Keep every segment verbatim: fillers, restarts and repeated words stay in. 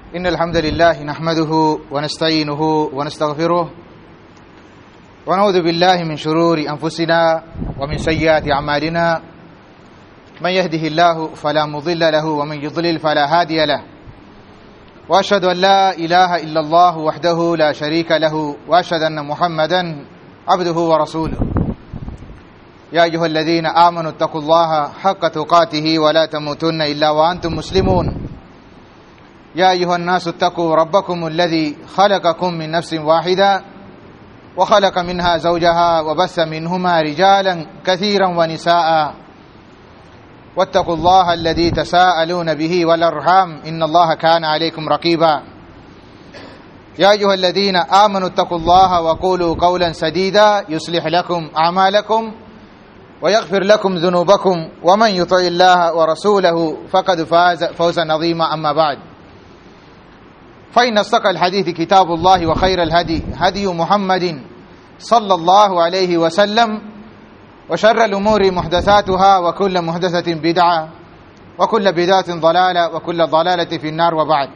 إن الحمد لله نحمده ونستعينه ونستغفره ونعوذ بالله من شرور أنفسنا ومن سيئات أعمالنا من يهده الله فلا مضل له ومن يضلل فلا هادي له وأشهد أن لا إله إلا الله وحده لا شريك له وأشهد أن محمدا عبده ورسوله يا أيها الذين آمنوا اتقوا الله حق تقاته ولا تموتن إلا وأنتم مسلمون يا أيها الناس اتقوا ربكم الذي خلقكم من نفس واحدة وخلق منها زوجها وبث منهما رجالا كثيرا ونساء واتقوا الله الذي تساءلون به والأرحام إن الله كان عليكم رقيبا يا أيها الذين آمنوا اتقوا الله وقولوا قولا سديدا يصلح لكم أعمالكم ويغفر لكم ذنوبكم ومن يطع الله ورسوله فقد فاز فوزا عظيما أما بعد فإن أصدق الحديث كتاب الله وخير الهدي هدي محمد صلى الله عليه وسلم وشر الأمور محدثاتها وكل محدثة بدعة وكل بدعة ضلالة وكل ضلالة في النار وبعد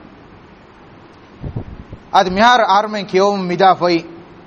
أد مهار أرمن كيوم مدافعي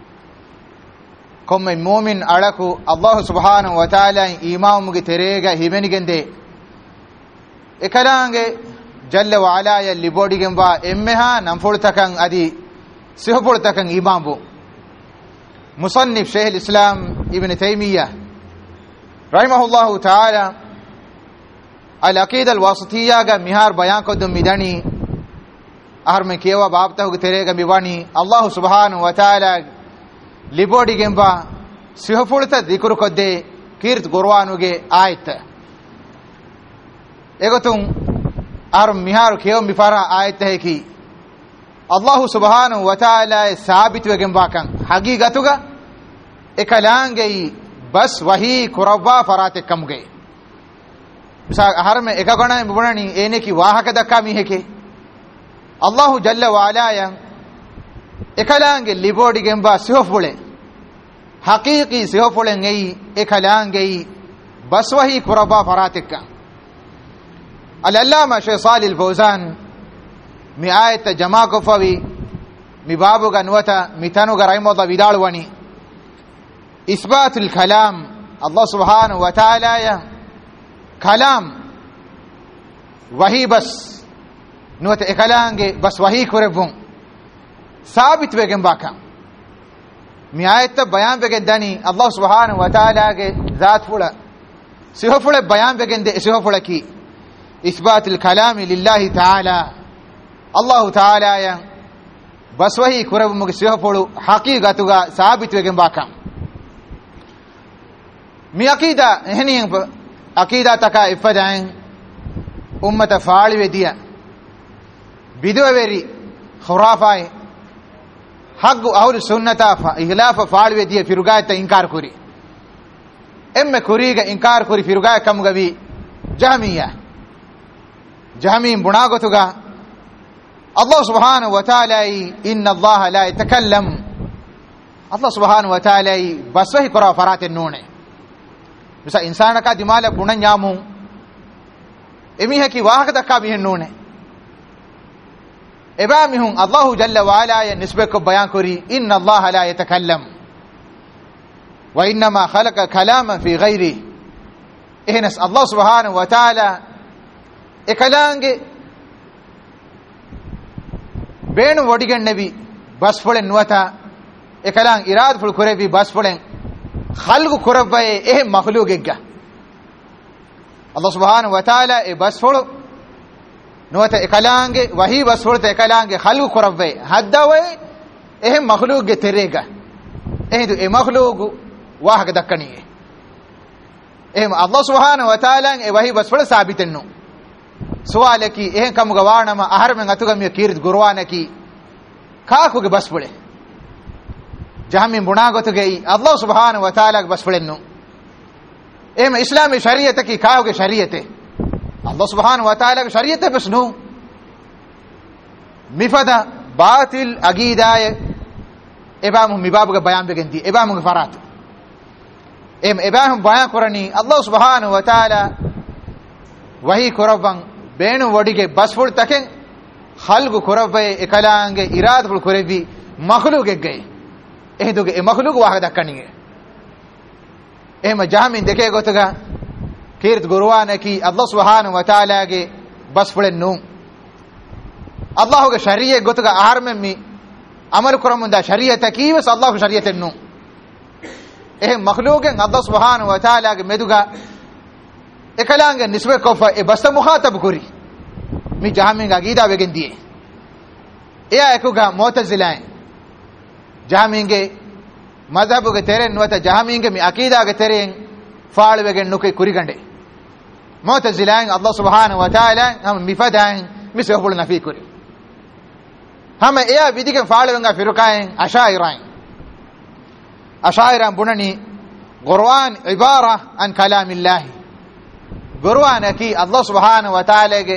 كم المؤمن أركو الله سبحانه وتعالى إمام مغتريغا هيمنيغندي إكلانغ جل وعلا يلي بوديغنبا إمها نمفرتكن أدي سيهفرتكن إمامبو مصنف شيخ الإسلام ابن تيمية رحمه الله تعالى العقيدة الواسطية مهار بيان قدم مدني أهر من كيوا بابته تريغا بيواني الله سبحانه وتعالى لبوديغنبا سيهفرت ذكر قد كيرت قروانوغي آيت إغتون أهر مهار كيوا بفارا آيت ہے کی الله سبحانه وتعالى ثابت وغنبا كان حقيقتوغا اكلانگي بس وہی قربا فرات کم گئے مثال ہر میں ایک گنا بنانی اینے کی واہ کا دکا می ہے کہ اللہ جل وعلا یا اکلانگے لیبوڈی گمبا سیوفولے حقیقی سیوفولے گئی اکلانگے بس وہی قربا فرات کا العلامہ شیخ صالح الفوزان می آیت جمع کفوی می بابو گنوتا می تنو گرائم الله ودالوانی إثبات الكلام الله سبحانه وتعالى يا كلام وهي بس نوت إكلانge بس وهي كوربون ثابت بگن باكا مي آيت بيان بگن داني الله سبحانه وتعالى کے ذات فلا سيهو فلا بيان بگن دي سيهو فلا كي إثبات الكلام لله تعالى الله تعالى يا بس وهي كوربون سيهو فلو حقيقتها ثابت بگن باكا می عقیدہ ہنی عقیدہ تکا افدائیں امت فاڑ ودیا بدو ویری خرافائے حق اور سنتا اخلاف فاڑ ودیا فرگایت انکار کری ام کری گا انکار کری فرگای کم گوی جہمیہ جہمی بنا گتگا اللہ سبحانہ وتعالی ان اللہ لا يتكلم اللہ سبحانہ وتعالی بس وہی قرآن فرات النون مثلا انسان کا دماغ بنن جاموں امی ہے کہ واہ دکا بھی نون ہے ابراہیم ہوں اللہ جل وعلا یا نسبت کو بیان کری ان اللہ لا يتكلم وانما خلق كلاما في غيره اهنس الله سبحانه وتعالى اکلانگ بین وڈیگن نبی بس فلن نوتا اکلانگ اراد فل کرے بھی بس فلن خلق قربائے اہ مخلوق گا اللہ سبحانہ وتعالی اے بس فڑ نوتا اکلانگ وہی بس فڑتا اکلانگ خلق قربائے حدہ وے اہ مخلوق گے ترے گا اہ تو اے مخلوق واہ دکنی ہے اہ اللہ سبحانہ وتعالی اے وہی بس فڑ ثابت نو سوال کی اہ کم گوارنما اہر میں گتو گم کیرت گروان کی کاکو کے بس پڑے جہاں میں بنا گت گئی اللہ سبحانہ وتعالی بس پڑنو ایم اسلامی شریعت کی کاو کے شریعت اللہ سبحانہ وتعالی کی شریعت بس نو مفدا باطل عقیدہ ابام مباب کا بیان بگندی ابام فرات ام ابام بیان کرنی اللہ سبحانہ وتعالی وہی قربان بین وڈی کے بس فڑ تکیں خلق كربي إكلانج إرادة الكربي مخلوق جاي إيه دوجي مخلوق واحد أكنيه إيه ما جامين دكيه قطعا كيرت قروانه كي الله سبحانه وتعالى جي بس فلنو الله के शरीय गोतगा आहार में मी अमल करमुंदा शरीयत की बस अल्लाह की शरीयत नु ए मखलूक अल्लाह सुब्हानहु व तआला के मेदुगा एकलांगे निस्बे कोफा ए बस मुखातब करी मी जहामिंगा गीदा वेगन दिए ए एकुगा मुतजिला जहामिंगे मजहब के तेरे नवत जहामिंगे मी अकीदा के तेरे फाल वेगन नुके कुरिगंडे मुतजिला अल्लाह सुब्हानहु व तआला हम मिफदाएं मिसे होबुल नफी करी हम ए विधि के फाड़ेंगा फिरकाएं अशाइराएं अशाइरा बुननी कुरान इबारा अन कलामिल्लाह कुरान की अल्लाह सुब्हानहु व तआला के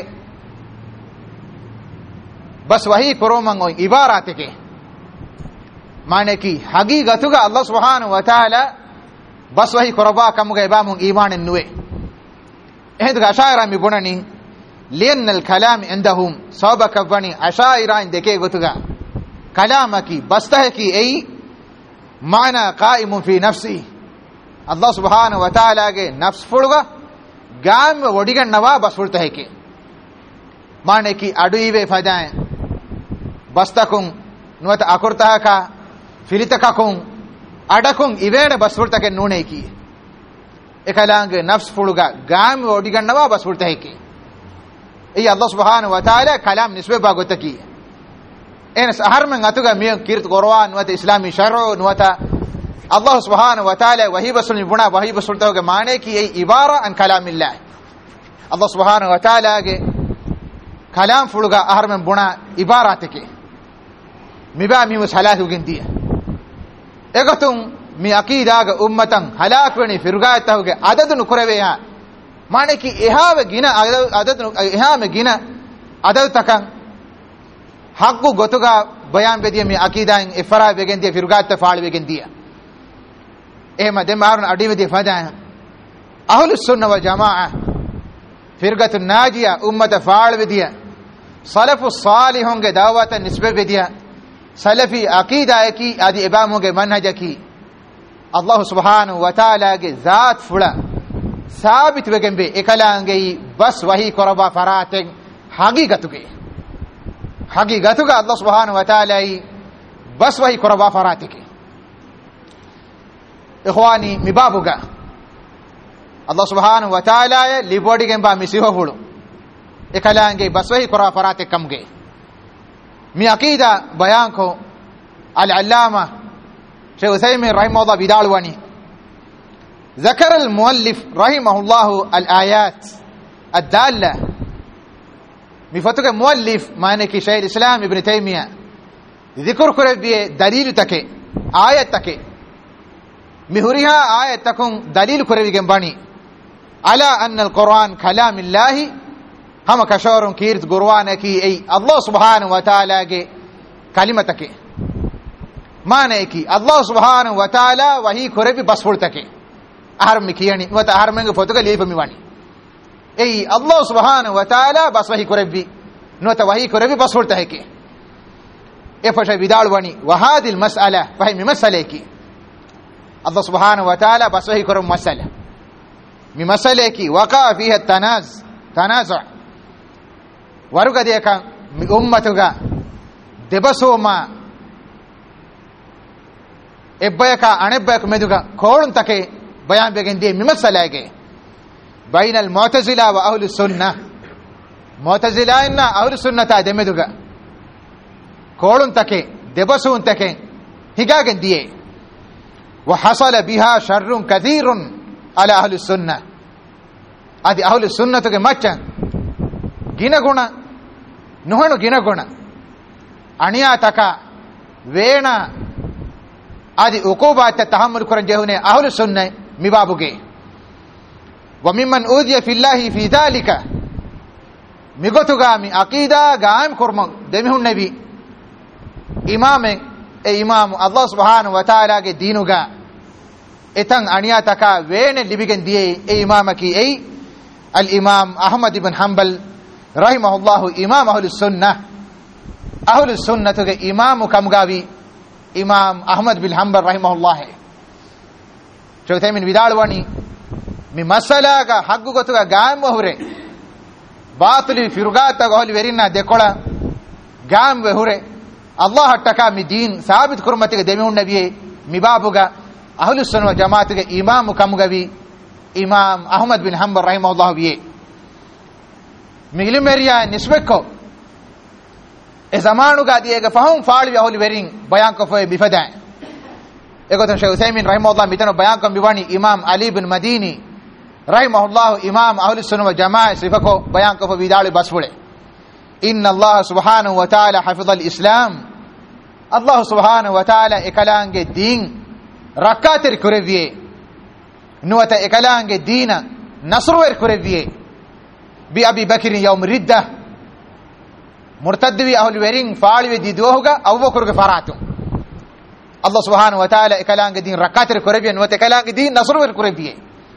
बस वही कुरोमंगो इबारात के माने की हकीकतुगा अल्लाह सुब्हानहु व तआला बस वही कुरबा कमुगे बामु ईमान नुए एदगा अशाइरा मी बुननी لأن الكلام عندهم سبق بني أشاعرة دكيه قطعا كلامك بسته أي معنى قائم في نفسه الله سبحانه وتعالى के नफ्स फुड़गा गाम वडिगन नवा बस फुड़ता है के माने की अडुईवे फजाएं बस्तकुं नुवत अकुरता का फिलितकुं अडकुं इवेड़ बस फुड़ता के नूने की एकलांग नफ्स फुड़गा गाम वडिगन नवा बस फुड़ता है के ये अल्लाह सुब्हानहु व तआला कलाम निस्बे बागोता की इन सहर में गतुगा मिय कीर्त कुरान व इस्लामी शरअ व अल्लाह सुब्हानहु व तआला वही बसुल बुना वही बसुलता के माने की ये इबारा अन कलामिल्लाह अल्लाह सुब्हानहु व तआला के कलाम फुलगा आहर में बुना इबारात के मिबा मी मसलात उगिंदी एगतुम मी अकीदा ग उम्मतन हलाक वनी फिरगात होगे आदत नुकरवे या माने की इहा व गिना आदत इहा में गिना आदत तकन हक़ गोतुगा बयान बेदिए में अकीदा इफरा बेगन दिए फिरगात फाल बेगन दिया ए मदे मारन अडी में दिफा अहलुस सुन्नह व जमाअह फिरगत नाजिया उम्मत फाल बेदिया सलफुस सालिहों के दावत निस्बत बेदिया सलफी अकीदा की आदि इमामों के मनहज की अल्लाह सुब्हानहु व तआला के जात फुला साबित वेगंबे एकलांगे बस वही कुरबा फराते हकीकतुगे हकीकतुगा अल्लाह सुब्हानहु व तआला बस वही कुरबा फराते के इख्वानी मिबाबुगा अल्लाह सुब्हानहु व तआला लिबोडी गेंबा मिसिहो हुडु एकलांगे बस वही कुरबा फराते कमगे मी अकीदा बयान को अल अल्लामा शेख उसैमीन रहमहुल्लाह बिदालवानी ذكر المؤلف رحمه الله الآيات الدالة مفتوك مؤلف معنى كي شيخ الإسلام ابن تيمية ذكر كرب دليل تكي آية تكي مهورها آية تكون دليل كرب جنباني على أن القرآن كلام الله هم كشور كيرت قرآن كي أي الله سبحانه وتعالى كلمة تكي معنى كي الله سبحانه وتعالى وهي كرب بسفر تكي أهرم مكياني وات أهرم منك فتوك ليه فميواني أي الله سبحانه وتعالى بس وهي كربي نوتا وهي كربي بس فرته كي إفشة بدال واني وهذه المسألة فهي مسألة كي الله سبحانه وتعالى بس وهي كرب مسألة من مسألة كي وقع فيها التناز تنازع ورقة ديكا أمتك دبسو ما إبايكا أنبايك مدوكا كورن تكي बयान बेगन दिए मिमसल है के बैन अल मुअतजिला व अहलुस सुन्नह मुअतजिला इन्ना अहलुस सुन्नह ता देमेदुगा कोळुन तके देबसुन तके हिगागन दिए व हसल बिहा शर्रुन कथीरुन अला अहलुस सुन्नह आदि अहलुस सुन्नह के मच्चन गिनगुण नुहनु गिनगुण अनिया तका वेण आदि उकूबात तहम्मुल करन जेहुने अहलुस सुन्नह मिबाबुगे वमिमन ऊदिया फिल्लाहि फी ज़ालिका मिगोतुगा मि अकीदा गायम कुर्म देमिहुन नबी इमाम ए इमाम अल्लाह सुब्हानहु व तआला के दीनुगा इतंग अनिया तका वेने लिबिगन दिए ए इमाम की ए अल इमाम अहमद इब्न हंबल रहमहुल्लाह इमाम अहलुस सुन्नह ಅಹ್ಲು ಸುನ್ನತುಗೆ ಇಮಾಮು ಕಮ್ಗಾವಿ ಇಮಾಮ್ ಅಹ್ಮದ್ ಬಿನ್ ಹಂಬಲ್ ರಹಿಮಹುಲ್ಲಾಹ್ ಚೌತೈಮಿನ್ ವಿದಾಳುವಣಿ ಮಿ ಮಸಲಾಗ ಹಗ್ಗು ಗೊತ್ತುಗ ಗಾಮ್ ಹುರೆ ಬಾತುಲಿ ಫಿರುಗಾತಗ ಹೋಲಿ ವೆರಿನ ದೆಕೊಳ ಗಾಮ್ ಹುರೆ ಅಲ್ಲಾಹ್ ಹಟ್ಟಕ ಮಿ ದೀನ್ ಸಾಬಿತ್ ಕುರ್ಮತಿಗೆ ದೆಮಿಹುನ್ ನಬಿಯೆ ಮಿ ಬಾಬುಗ ಅಹ್ಲು ಸುನ್ನ ಜಮಾತುಗೆ ಇಮಾಮು ಕಮ್ಗವಿ ಇಮಾಮ್ ಅಹ್ಮದ್ ಬಿನ್ ಹಂಬಲ್ ರಹಿಮಹುಲ್ಲಾಹ್ ವಿಯೆ ಮಿ ಇಲ್ಮೆರಿಯಾ ನಿಸ್ಬೆಕ್ಕೋ e zamanuga diega fahum faalwi ahli werin bayan ko foy bifada egotan Shaykh Usaymin rahimahullah mitano bayan ko biwani Imam Ali ibn Madini rahimahullah imam ahli sunnah wal jamaa sifako bayan ko fo vidali basfule inna Allah subhanahu wa ta'ala hafiza al-islam Allah subhanahu wa ta'ala ekalange din rakatir kureviye nuwata ekalange dina nasruwer kureviye bi Abi Bakr yawm riddah مرتدوي أهل ويرين فالوي دي دوهوغا أبو بكر فاراتو الله سبحانه وتعالى إكلانك دين ركاتر كربيا وتكلانك دين نصر الكربية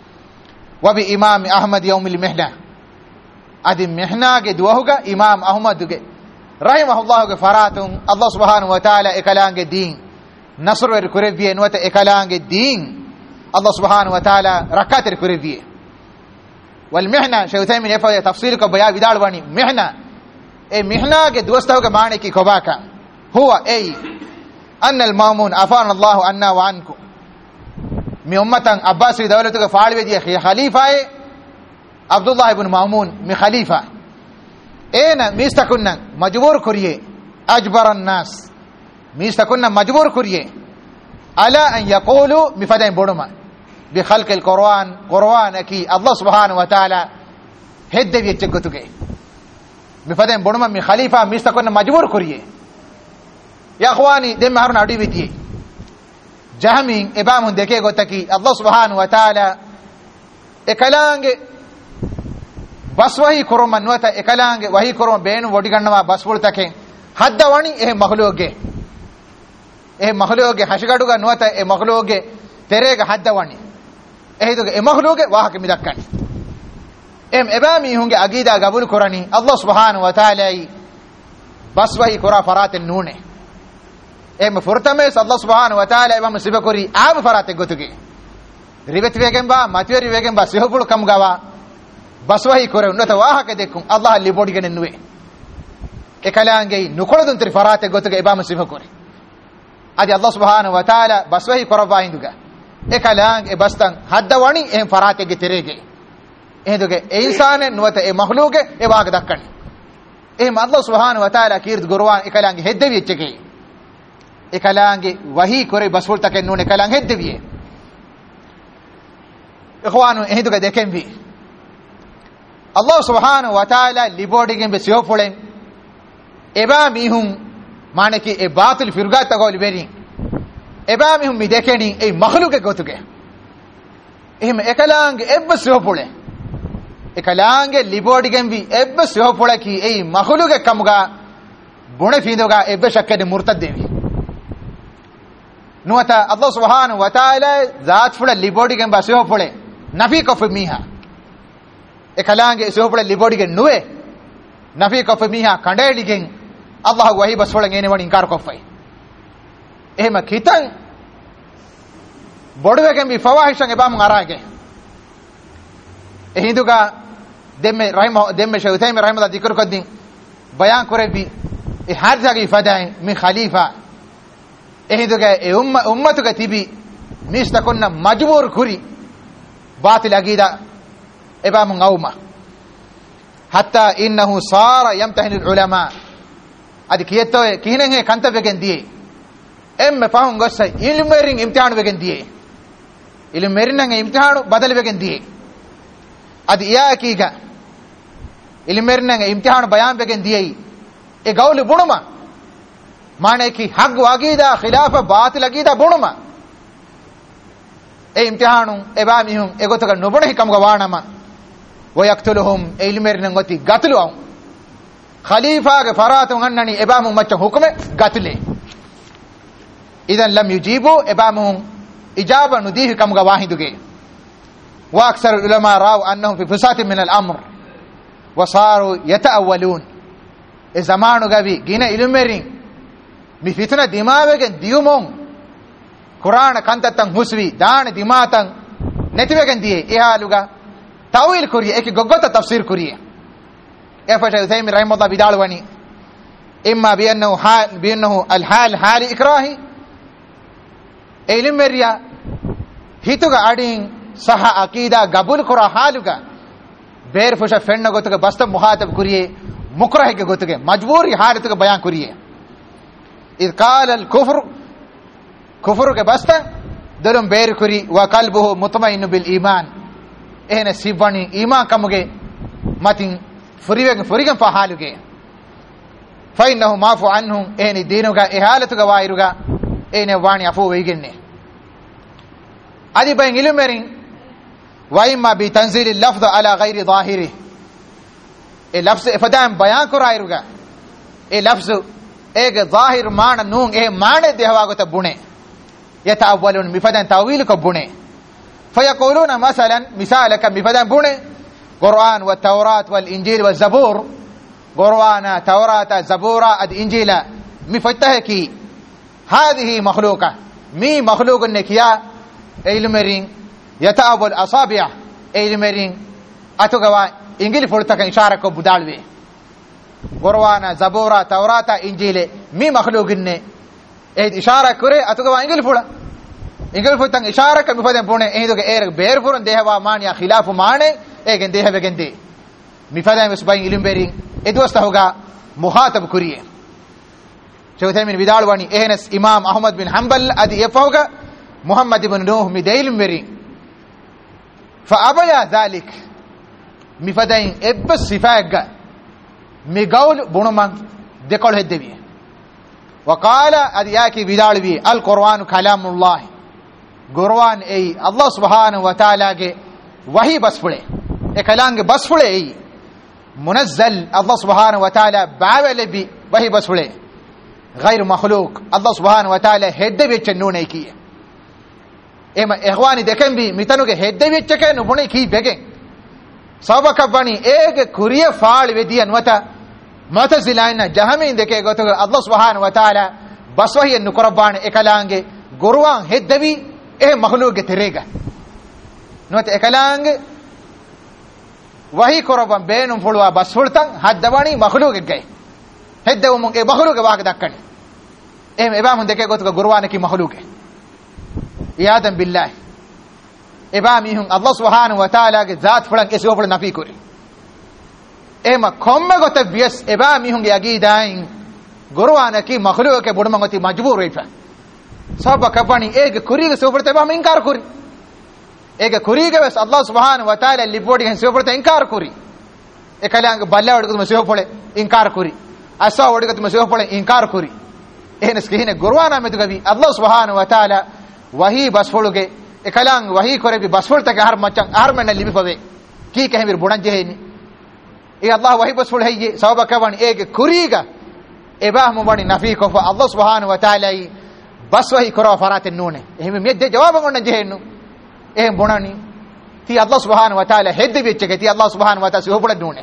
وبإمام أحمد يوم المحنة أدي محنة دوهوغا إمام أحمد رحمه الله فاراتو الله سبحانه وتعالى إكلانك دين نصر الكربية وتكلانك دين الله سبحانه وتعالى ركاتر كربية والمحنة شيء من يفعل تفصيلك بيا بدال واني محنة اے محنہ کے دوستوں کے معنی کی کبا کا ہوا اے ان المامون عفان اللہ عنا وعنکم می امتن عباسی دولت کے فالوی دی خلیفہ عبداللہ ابن مامون می خلیفہ اینا میستکن مجبور کریے اجبر الناس میستکن مجبور کریے الا ان یقولوا مفدین بڑما بخلق القرآن قرآن کی اللہ سبحانہ وتعالی ہد بھی چگتو گئے مفدين بونما مي خليفه ميستكون مجبور كوريه يا اخواني دم هارون ادي بيتي جهمين ابام دكي غوتكي الله سبحانه وتعالى اكلانگ بس وهي كرم نوتا اكلانگ وهي كرم بين ودي گنوا بس بولتكي حد واني اي مخلوقه اي مخلوقه حشگادوگا نوتا اي مخلوقه تريگ حد واني اي دوگه اي مخلوقه واهك ميدكاني ام ابامي هونگه عقیده قبول کرانی الله سبحانه وتعالى بس وهي كرا فرات النونه ام فرتمس الله سبحانه وتعالى ابام سبكوري اب فرات گتگه ರಿವೆತ್ ವೇಗಂ ಬಾ ಮತಿವರಿ ವೇಗಂ ಬಾ ಸಿಹಬುಳು ಕಮ್ ಗವ ಬಸ್ ವಹಿ ಕೊರೆ ಉನ್ನತ ವಾಹಕ ದೆಕ್ಕು ಅಲ್ಲಾಹ ಅಲ್ಲಿ ಬೋಡಿಗೆ ನೆನ್ನುವೆ ekalaangay nukoloduntir farate gotuga ibama sifakore adi Allah subhanahu wa ta'ala baswahi koraba hinduga ekalaang e bastan hadda wani em farate ge terege ehduge e insane nuwata e makhluge e waga dakkani em Allah subhanahu wa ta'ala kird gurwan ekalaang heddevi echege ekalaang wahi kore basful taken nun ekalaang heddevi ikhwanu ehduga dekembi Allah subhanahu wa ta'ala libodigen be siyofulen eba mihum maneki e batil firgata gol beri eba mihum mi dekeni e makhluke gotuge ehm ekalange ebba sihopule ekalange libodigen bi ebba sihopule ki e makhluke kamuga bune findoga ebba shakkede murtaddevi nuata Allah subhanahu wa ta'ala zat fula libodigen ba sihopule nafi kof miha ekalange sihopule libodigen nuwe nafi kof miha kandeligen Allah wahi basfolen ene wani inkar koffai ehma kitan boduwegen bi fawahishan eba mun arage ehinduga demme rahima demme shaytaim rahimahullah dhikr kodin bayan korebi e hadza gi fadai min khalifa ehinduga e umma ummatuga tibi mistakonna majbur kuri batil agida eba mun awma hatta innahu sara yamtahin al ulama adi kiyetto kihinen he kantavegen diye emme fahun gossa ilmerin imtihan wegen diye ilmerin nge imtihanu badal wegen diye adi ya kiga ilmerin nge imtihan bayan wegen diye e gawli bunuma mane ki haq wagida khilafa batil agida bunuma e imtihanu eba mihun egotaga nobone hikam ga wanama wa yaqtuluhum ilmerin ngoti gatlu aw خليفة فرات غنني إبامهم مچ حكم قتله إذا لم يجيبوا إبامهم إجابة نديه كم واحدوگه وأكثر العلماء راوا أنهم في فسات من الأمر وصاروا يتأولون e zamanu gavi gina ilmerin mi fitna dimawegen diumon qur'ana kantatan huswi daane dimatan netiwegen die e haluga tawil kuriye ek goggota tafsir kuriye e fa Uthaymin rahimahullah bidalwani imma bi annahu hal bi annahu al hal hal ikrahi ilmeriya hituga adin saha aqida gabul qura haluga beer fusha fenna gotuga basta muhatab kuriye mukrah ke gotuge majburi halatuga bayan kuriye id qala al kufr kufr ke basta dolum beer kuri wa qalbuhu mutmain bil iman ehna sibani iman kamuge matin furiwegen furigen fa haluge fa innahu maafu anhum ehni dinuga ihalatuga wairuga ehne wani afu weigenne adi bayin ilmerin wa imma bi tanzil al lafz ala ghairi zahiri e lafz ifadan bayan kurairuga e lafz ege zahir maana nun e maane dehwagota bune yataawwalun mifadan tawil ko bune fayaquluna masalan misalaka mifadan bune qur'an wa tawrat wal injil wal zabur qur'ana tawrata zabura ad injila mifatahki hadhihi makhluqa mi makhluqun nekiya ilmerin yataawwal asabi' ilmerin atugawa ingil fultaka ishara ko budalwe qur'ana zabura tawrata injile mi makhluqinne e ishara kore atugawa ingil fula ingil fultan ishara ka mifaden pone ehidoge er beer furun dehwa maniya khilafu mane egen dehwe gende mifaden mesbayin ilimberin edwasta hoga muhatab kuriye Uthaymin bidalwani ehnes imam ahmad bin hanbal adi yafoga muhammad ibn nuh midailimberin fa abaya dhalik mifaden ebb sifaga mi gaul bunuman dekol heddevi wa qala adi yaki bidalwi al qur'an kalamullah qur'an ei allah subhanahu wa ta'ala ge wahi basfule e kalange basfule ei munazzal allah subhanahu wa ta'ala bawele bi wahi basfule غير مخلوق الله سبحانه وتعالى heddevi chennune ki ema ikhwani deken bi mitanuge heddevi cheke no bune ki begen sabaka bani ege kuriye faal wedi anwata mutazilaina jahamin deke goto allah subhanahu wa ta'ala baswahi nu qurban ekalange gurwan heddevi e makhluq terega nota ekalange wahi qurban beenum fulwa basfultan haddawani makhluq gay heddevu mun e makhluq waag dakkani em ebam deke goto gurwan ki makhluq iyadan billah eba mihun allah subhanahu wa ta'ala ge zat fulan eso fulan nafi kuri ema komme gote bies eba mihun ge agidain gurwana ki makhluq ke budmangoti majbur reifa sab kapani ege kuri ge sobrte ba inkar kuri ege kuri ge bes allah subhanahu wa ta'ala libodi gen sobrte inkar kuri ekalang balla odgu me sopole inkar kuri asa odgu me sopole inkar kuri ehnes kihine gurwana me dugavi allah subhanahu wa ta'ala wahi basfuluge ekalang wahi kore bi basfulta ke har macang har men libi pave ki kehmir bunan jeheni e allah wahi basful heye sawaba kawan ege kuriga eba mo bani nafi ko fa allah subhanahu wa ta'ala bas wahi kora farat nune ehme medde jawab ngon jehenu e bunani ti allah subhanahu wa ta'ala hedde becce ti allah subhanahu wa ta'ala so bula nune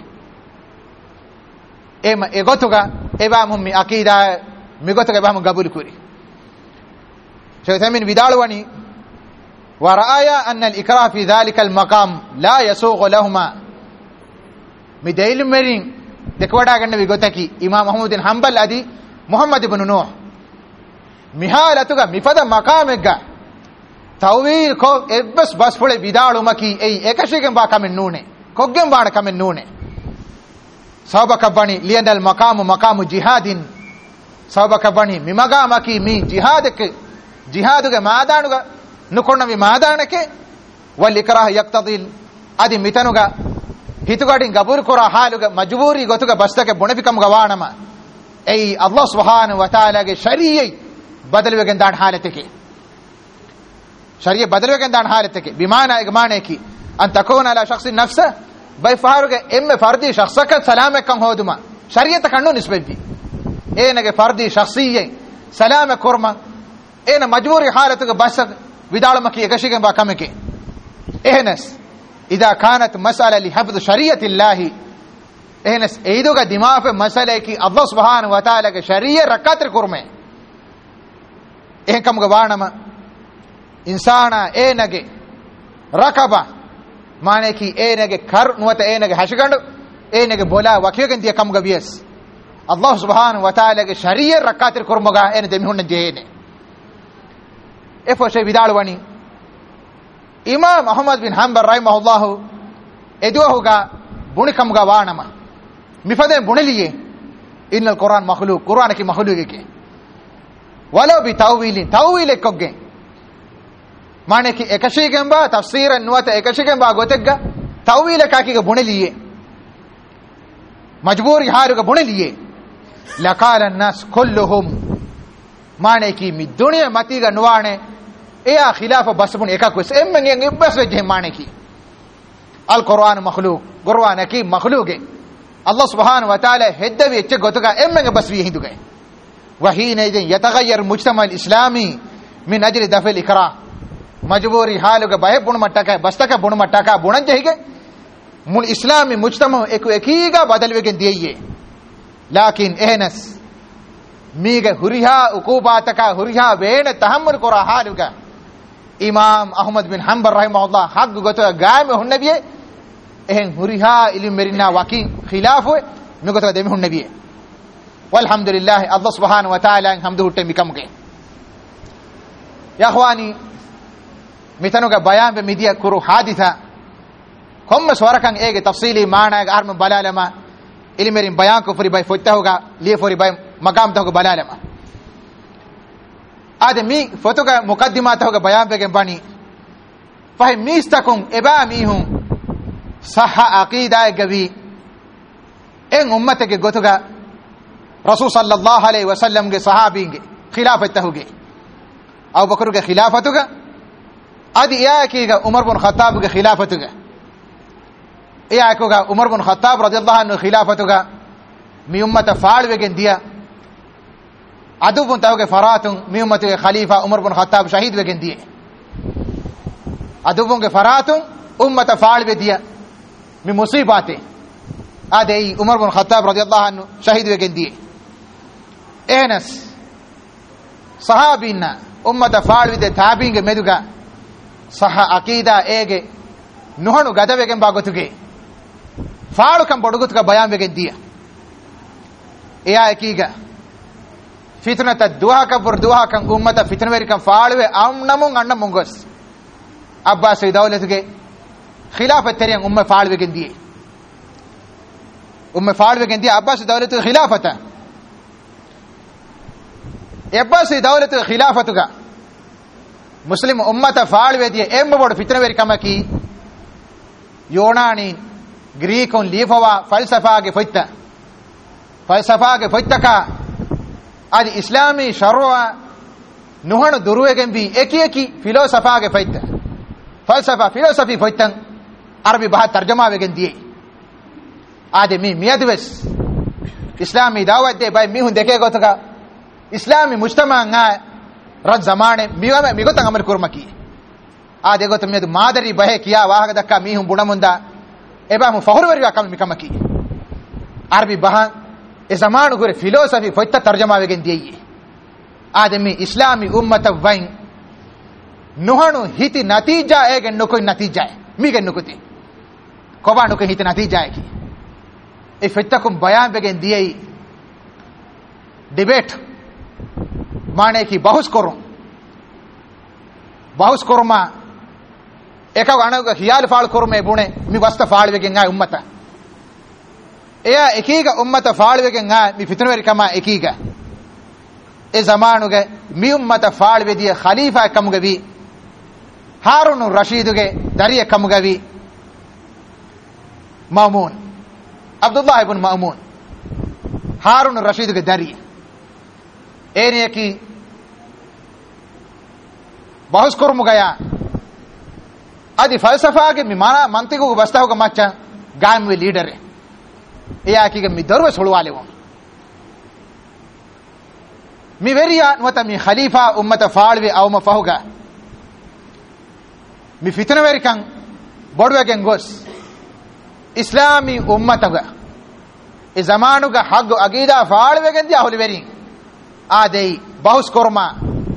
ema e gotuga eba mo mi akida mi gotuga eba mo gabul kuri Uthaymin bidalwani ورأي أن الإكراه في ذلك المقام لا يسوغ لهما مديل مرين دكودا غنبي غوتكي إمام محمد بن حنبل أدي محمد بن نوح مهالتوغا مفدا مقامك تويل كو ابس بس فله بيدالو مكي اي اكشيگن با كمن نونه كوگن بانا كمن نونه سبب كبني لين المقام مقام جهاد سبب كبني ممقامكي مي جهادك جهادك مادانوغا نكونمي مادانك والإكراه يقتضي ادي ميتنوغا හිතුගඩින් ගබුරු කරා හාලුග මජබූරි ගොතුග බස්තක බොණපිකම් ගවානම ඒ අල්ලාහ් සුබ්හානහු වතාලාගේ ශරීයයි බදල් වෙගෙන් දාන حالتකේ ශරීය බදල් වෙගෙන් දාන حالتකේ බිමානා ඉගමානේකි අන් තකෝන අලා ශඛ්ස් නෆ්ස බයි ෆාරුගේ එම්මේ ෆර්දි ශඛ්සක සලාමකම් හොදුමා ශරීයත කන්නු නිස්බෙවි ඒනගේ ෆර්දි ශඛ්සියේ සලාම කරම ඒන මජබූරි حالتක බස් විදාලමකි එකශිකම් බා කමකේ එහෙනස් إذا كانت مسألة لحفظ شريعة الله ehnes eiduga dimafe masale ki Allah subhanahu wa taala ge shariya rakatr kurme ehkam ge wanama insana enage rakaba mane ki enage kar nuwata enage hashigandu enage bola wakigen dia kam ge bies Allah subhanahu wa taala ge shariya rakatr kurmoga en demi hunne jehene efo shay vidalwani Imam Ahmad bin Hanbal rahimahullah eduhuga bunikam ga wanama mifade buniliye innal quran makhluq quran ki makhluq ke wala bi tawil tawil ekogge mane ki ekashigen ba tafsiran nuwata ekashigen ba gotegga tawil ka ki ga buniliye majburi haruga buniliye laqala an-nas kulluhum mane ki mi duniya matiga nuwane eya khilafa basbun ekakos emmen en ibas je mane ki al quran makhluq quran ki makhluq Allah subhanahu wa ta'ala heddawi ecche gotuga emmenge baswi hinduga wa hina idin yataghayyar mujtama al-islami min ajli daf al-ikrah majburi haluga bahe bunu mattaka bastaka bunu mattaka bunan jehige mul islami mujtama eku ekiga badalwegen diye lakin ehnas mige huriha uqubataka huriha vena tahammul qura haluga Imam Ahmad bin Hanbal rahimahullah haq gotuga gaame hunnabiye ehen huriha ilim merina wakin khilafu nugoto demi hun nabiye walhamdulillah Allah subhanahu wa ta'ala hamdu hutte mikamge ya akhwani mitanoga bayan be midiya kuru haditha komme swarakan ege tafsili maana ga arm balalama ilim merin bayan ko furi bay fottahoga li furi bay magam tahoga balalama adami fotoga muqaddimat tahoga bayan be gen bani fahim mistakum eba mihum sahha aqida gawi en ummate ke gotuga rasul sallallahu alaihi wasallam ge sahabi ge khilafat tahuge abu bakr ge khilafatuga adi ya ki ga umar bin khattab ge khilafatuga ya ko ga umar bin khattab radiyallahu anhu khilafatuga mi ummata faalwe gen dia adu bun tahuge faratun mi ummate ge khalifa umar bin khattab shahid we gen die adu bun ge faratun ummata faalwe dia mi musibate adei umar bin khattab radiyallahu anhu shahid wegen die enas sahabina ummata faalwide tabiinge meduga saha aqida ege nuhanu gadawegen bagotuge faalukam bodugutuga bayan wegen dia eya ekiga fitnata duha ka bur duha kan ummata fitna verikan faalwe amnamun anna mungos abbas dawlatuge خلافة تريان أمة فعل بجندية أمة فعل بجندية عباس دولة خلافته عباس دولة خلافتك مسلم أمة فعل بجندية أم بور فتنة بركما كي يوناني غريكون ليفوا فلسفة کے فتة فلسفة کے فتة کا آج إسلامي شروع نوحن دروه جنبي اكي اكي فلسفة کے فتة فلسفة فلسفي فتة عربي بها ترجمه وگن دی آدمی میادوس اسلامی دعوت دے بھائی میہن دیکھے گو تھا اسلامی مجتمع نہ رد زمانے میو میں میگو تنگ عمل کرما کی آ دیکھو تم نے مادری بہے کیا واہ دکا میہن بڑا مندا ایبا مو فخر وریا کم مکم کی عربی بها اس زمان گور فلسفی فت ترجمه وگن دی آدمی اسلامی امت وین نوہنو ہیتی نتیجہ ہے کہ نو کوئی نتیجہ ہے میگن نکتی کوبانو کے ہیتی نتیجہ ہے کی ای فتکم بیان بگن دیئی ڈیبیٹ مانے کی بحث کروں بحث کرما ایکا گانو کا خیال فعال کروں میں بونے می وسط فعال بگن گا امتا ایا ایکی گا امتا فعال بگن گا می فتنوری کما ایکی گا ای زمانو گا می امتا فعال بگن خلیفہ کم گوی هارون الرشيد دريه كمغوي مامون عبد الله بن مامون هارون الرشيد دريه ايني کی بحث کرم گیا ادي فلسفه کے مانا منطق کو بستا ہوگا مچا گام وی لیڈر ہے ایا کی می درو سولوالے ہوں می ویریا نوتا می خلیفہ امت فالوی او مفہوگا mi fitna verikan bodwegen gos islami ummataga e zamanuga haggu aqida faalwegendi ahuli verin adei bahus korma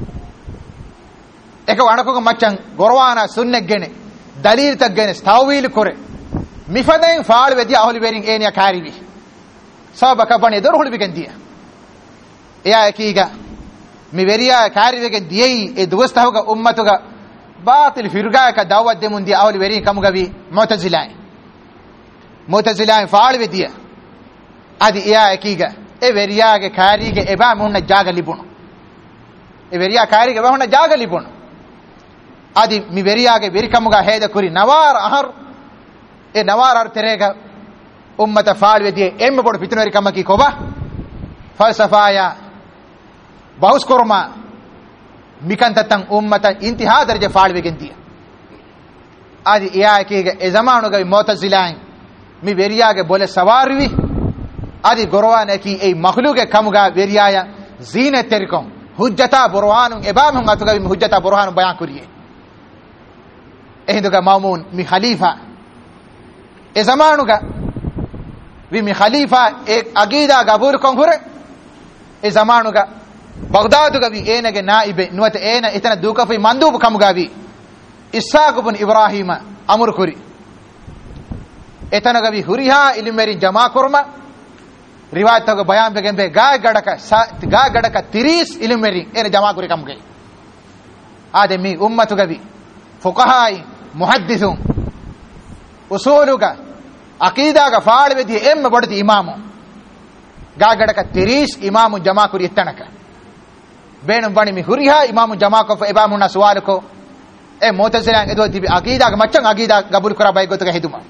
eka wanakuga machan gorwana sunneggene dalil taggene tawil kore mifaden faalwedi ahuli verin eniya karibi sabaka bani dorhuli bigendiya eya ekiga mi veriya karivegen diyei e duwastahuga ummatuga batil firga ka dawat demundi ahuli verin kamugavi mu'tazilai mu'tazilai faalwediya adi eya ekiga e veriyaage karige eba munna jaga libunu e veriya karige eba munna jaga libunu adi mi veriyaage verikamuga heda kuri nawar ahar e nawar ar terega ummata faalwediye emme bodu pitunori kamaki koba falsafaya bahus korma mikantatan ummata intiha darje faalwegendiya adi eya ekiga e zamanuga mu'tazilain mi veriyaage bole sawarwi adi gorwana ki ei makhluke kamuga veriyaya zine terikom hujjata burhanun ebam atuga mi hujjata burhanun bayan kuriye ehinduga mamun mi khalifa e zamanuga vi mi khalifa ek aqida gabul konhure e zamanuga bagdaduga vi enage naibe nuwata ena itana dukafi mandub kamuga vi ishaq ibn ibrahima amur kuri etanaga vi huriha ilmerin jama kurma riwayat ko bayan begen be ga gadaka ga gadaka tiris ilmeri ene jama kuri kam gay ademi ummatu gabi fuqahai muhaddithun usuluga aqida ga faalwedi em boddi imamu ga gadaka tiris imamu jama kuri ettanaka beenum bani mi huriha imamu jama ko imamu na suwal ko e mu'tazilan edo dibi aqida ga maccan aqida gabul kura bay gotuga hiduma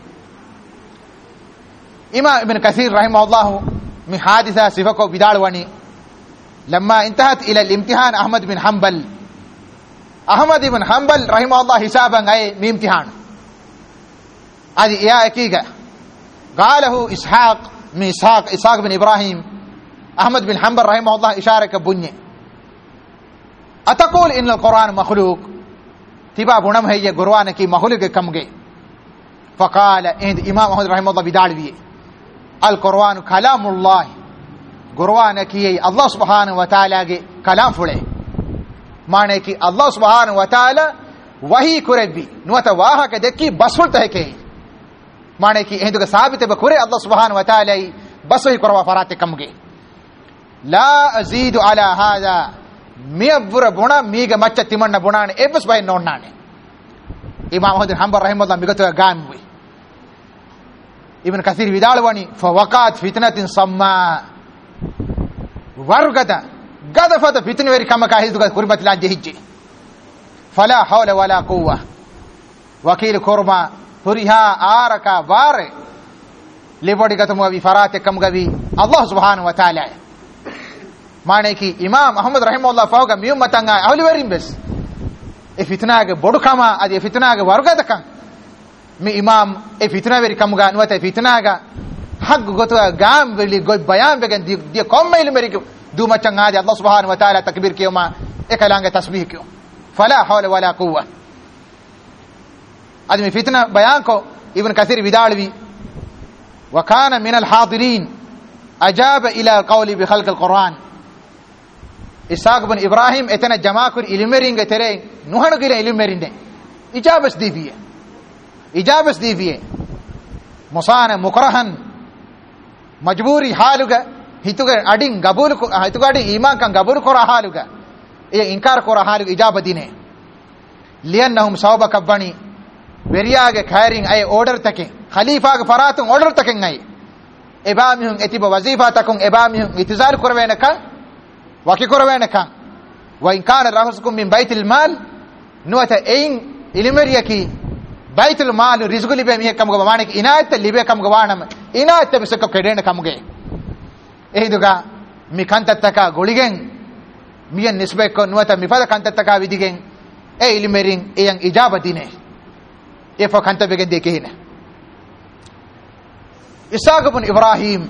imam ibn kathir rahimahullah من حادثة صفكو بدالواني لما انتهت إلى الامتحان أحمد بن حنبل أحمد بن حنبل رحمه الله حسابا أي من امتحان هذه يا أكيغا قاله إسحاق من إسحاق إسحاق بن إبراهيم أحمد بن حنبل رحمه الله إشارة كبني أتقول إن القرآن مخلوق تبا بنام هي قرآن كي مخلوق كمغي فقال إن إمام أحمد رحمه الله بدالوية القرآن كلام الله قرآن كي الله سبحانه وتعالى كلام فله معنی کہ اللہ سبحانہ وتعالی وحی کربی نوتا واہ کے دکی بسفل ته کے معنی کہ ہندو کا ثابت بکرے اللہ سبحانہ وتعالی بس ہی کروا فرات کم گے لا ازید علی هذا میبر بونا میگ مچ تیمن بونان ایبس بای نونانے امام احمد حنبل رحمہ اللہ میگتو گام وی ابن کثیر ودالوانی فوقات فتنه سما ورغدا غدفت فتنه وری کما کا ہندو کا قربت لان جہجی فلا حول ولا قوه وکیل کرما فرها آرکا بار لیبڑی گتم وی فرات کم گوی اللہ سبحانہ وتعالی معنی کہ امام احمد رحمہ اللہ فوق میوم متنگا اولی وریم بس ای فتنہ کے بڑو کما ادی فتنہ کے ورگا دکا می امام ای فتنہ وری کم گا نوت فتنہ گا حق گتو گام ولی گو بیان بگن دی دی قوم میل میری دو مچنگا دی اللہ سبحانہ وتعالی تکبیر کیو ما اکلانگ تسبیح کیو فلا حول ولا قوه ادمی فتنہ بیان کو ابن کثیر ودالوی وكان من الحاضرين اجاب الى القول بخلق القرآن اسحاق بن ابراهيم اتنا جماعه علمرینگ ترے نوہن گرے علمرینگ اجابت دیویے اجابت دیویے مصان مکرہن مجبوری حالگا ہتوگ اڈین قبول کو ہتوگ اڈی ایمان کان قبول کرا حالگا یہ انکار کرا حالگا اجابت دینے لانهم صوب کبنی وریاگے خیرین اے آرڈر تک خلیفہ کے فراتن آرڈر تک گئی ابامہم اتب وظیفہ تکن ابامہم انتظار کروین کا وکی کروین کا وان کان رزقکم من بیت المال نوتا این علمریا کی بیت المال رزق لبے می کم گوانے کی عنایت لبے کم گوانم عنایت بسک کڈین کم گئے اے دگا می کانت تک گولیگن می نسبت کو نوتا می فدا کانت تک ودیگن اے علمرین این اجابت دینے یہ فکانت بگن دیکھے ہی اسحاق بن ابراہیم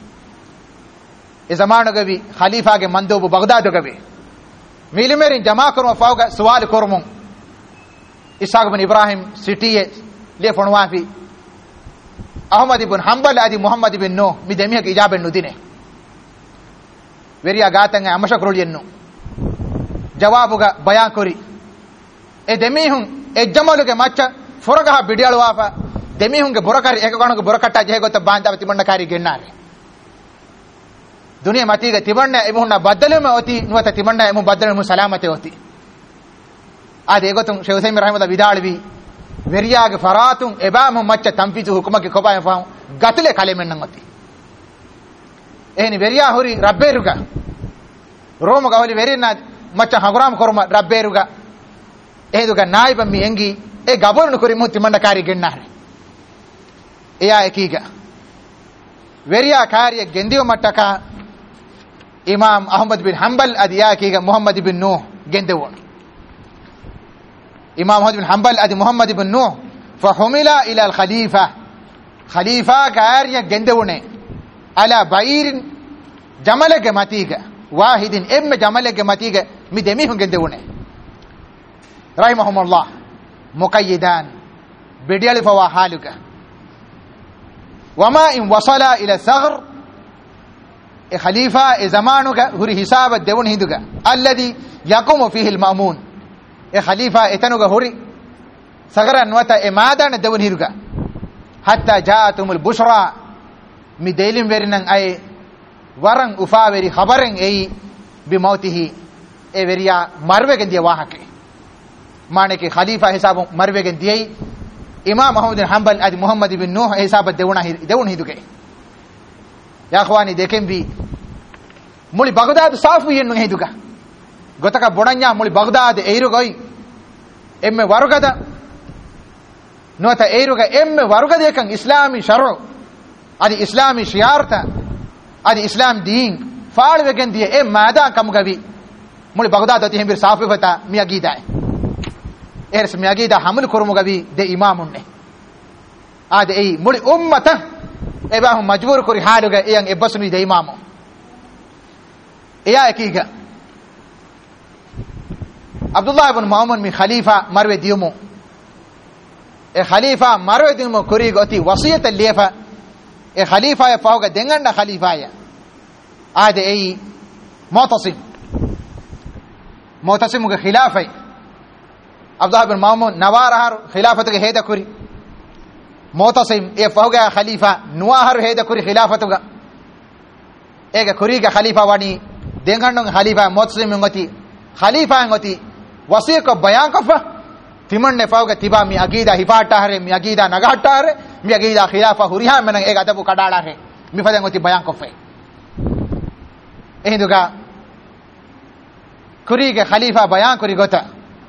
زمان گوی خلیفہ کے مندوب بغداد گوی میل میرے جمع کروں فوق سوال کرموں اسحاق بن ابراہیم سٹی لے فنوا فی ahmad ibn hanbal adi muhammad ibn nuh mi demiha ke ijaben nudine veriya gatan amasha kuroliyennu jawabuga bayan kori e demihun e jamaluge macha forogaha bidiyaluwafa demihunge borakari ekagonu borakatta jehe gotta banda timanna kari gennare duniya matiga timanna emuhunna badalema oti nuwata timanna emu badalemu salamate oti ade egotun shaykhusaymi rahimahullah vidalbi veriyaage faratun ebam macca tanfizu hukumake kobaye fam gatule kalemennan oti ehni veriya hori rabberuga roma gawli verina macca haguram korma rabberuga ehduga naiba mi engi e gabornu kori mutti manda kari gennare eya ekiga veriya kariye gendiyo mattaka imam ahmad bin hanbal adiya ekiga muhammad ibn nuh gendewon imam ahmad bin hanbal adi muhammad ibn nuh fa humila ila al khalifa khalifa kariye gendewone ala bairin jamalage matiga wahidin emme jamalage matiga mi demihun gendewone rahimahumullah muqayyidan bidiyali fa wa haluka wama in wasala ila saghr e khalifa e zamanuga huri hisaba devun hinduga alladhi yaqumu fihi al ma'mun e khalifa etanuga huri sagaran wata e madana devun hinduga hatta ja'atumul bushra mi delim verinan ay waran ufaveri khabaren ei bi mautihi e veriya marwegen dia wahake mane ke khalifa hisabu marwegen diei imam ahmad bin hanbal adi muhammad ibn nuh hisab devuna devun hiduke ya khwani deken bi muli baghdad safu yennu hiduka gotaka bonanya muli baghdad eiru goi emme warugada nota eiruga emme warugada ekan islami sharu adi islami shiarta adi islam din faal wegen die e mada kamgavi muli baghdad ati hembir safu fata mi agida ers mi agida hamul kurmugavi de imamunne ade ei muli ummata eba hum majbur kori haluga eyang ebasuni de imamu eya ekiga abdullah ibn muhammad mi khalifa marwe diumu e khalifa marwe diumu kori goti wasiyat lefa e khalifa ya fauga denganda khalifa ya ade ei mu'tasim mu'tasim ge khilafa abdullah ibn muhammad nawar khilafatu ge heda kori mu'tasim e fauga khalifa nuwahar heda kori khilafatu ga ega kori ga khalifa wani dengandong khalifa mu'tasim ngoti khalifa ngoti wasiya ko bayan kafa timanne fauga tiba mi agida hifata hare mi agida nagatta hare mi agida khilafa huriha menang ega adabu kadala he mi fadan ngoti bayan kafa ehinduga kuri ga khalifa bayan kori gota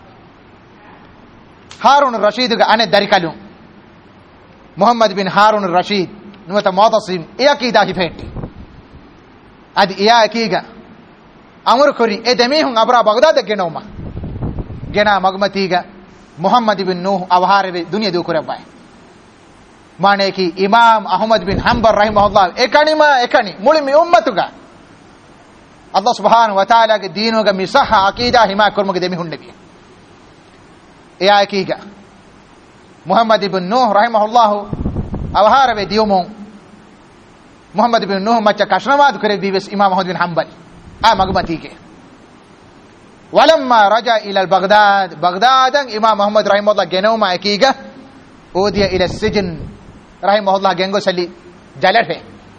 harun rashid ga ane darikalu muhammad bin harun rashid nuwata mu'tasim e akida hifetti adi iya akiga amur kori e demihun abra baghdad genoma gena magmatiga muhammad ibn nuh awharebe dunya du kurabay mane ki imam ahmad bin hanbal rahimahullah ekanima ekani mulimi ummatuga allah subhanahu wa ta'ala ge deenuga misaha aqida hima kurmuge demihun nabi eya akiga muhammad ibn nuh rahimahullah awharebe diumon muhammad ibn nuh macha kashnamad kore bibes imam ahmad bin hanbal a magmatiga ولما رجع الى البغداد بغداد امام محمد رحمه الله جنوما اكيغا اودي الى السجن رحمه الله جنگو سلي جلته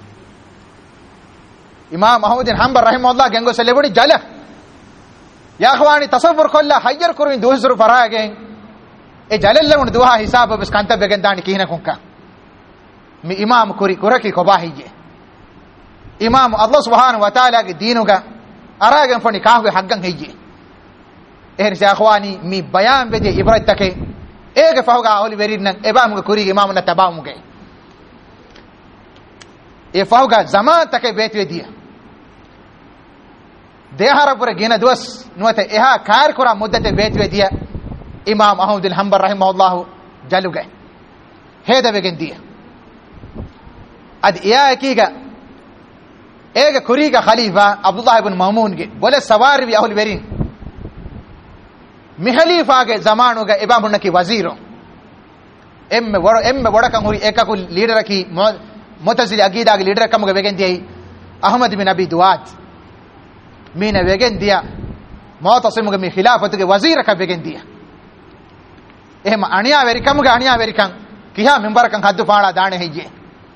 امام محمد بن حنبل رحمه الله جنگو سلي بودي جله يا اخواني تصور كل حجر كورين دوزر فراغين اي جلل لون دوها حساب بس كانت بگن داني كينا كونكا مي امام كوري كوركي كوباهيجي امام الله سبحانه وتعالى دينوغا اراغن فني كاهو حقن هيجي ehni sa akhwani mi bayan bede ibrat take ege fawga oli verin nan ebam ko kuri imam na tabam ge e fawga zaman take betwe dia de harapura gena dos nuata eha kar kora muddate betwe dia imam ahmad al hanbal rahimahullah jaluge heda begen dia ad iya kiga ege kuri ga khalifa abdullah ibn mamun ge bole sawar bi ahli verin mi khalifa ke zamanu ga ibamunna ki waziro emme woro emme bodakan huri ekakul leader ki mu'tazili aqida ge leader kam ge wegen diyi ahmad bin abi duat mina wegen diya mu'tasim ge mi khilafat ge wazir ka wegen diya ehma aniya veri kam ge aniya veri kan kiha minbar kan haddu paala daane heyye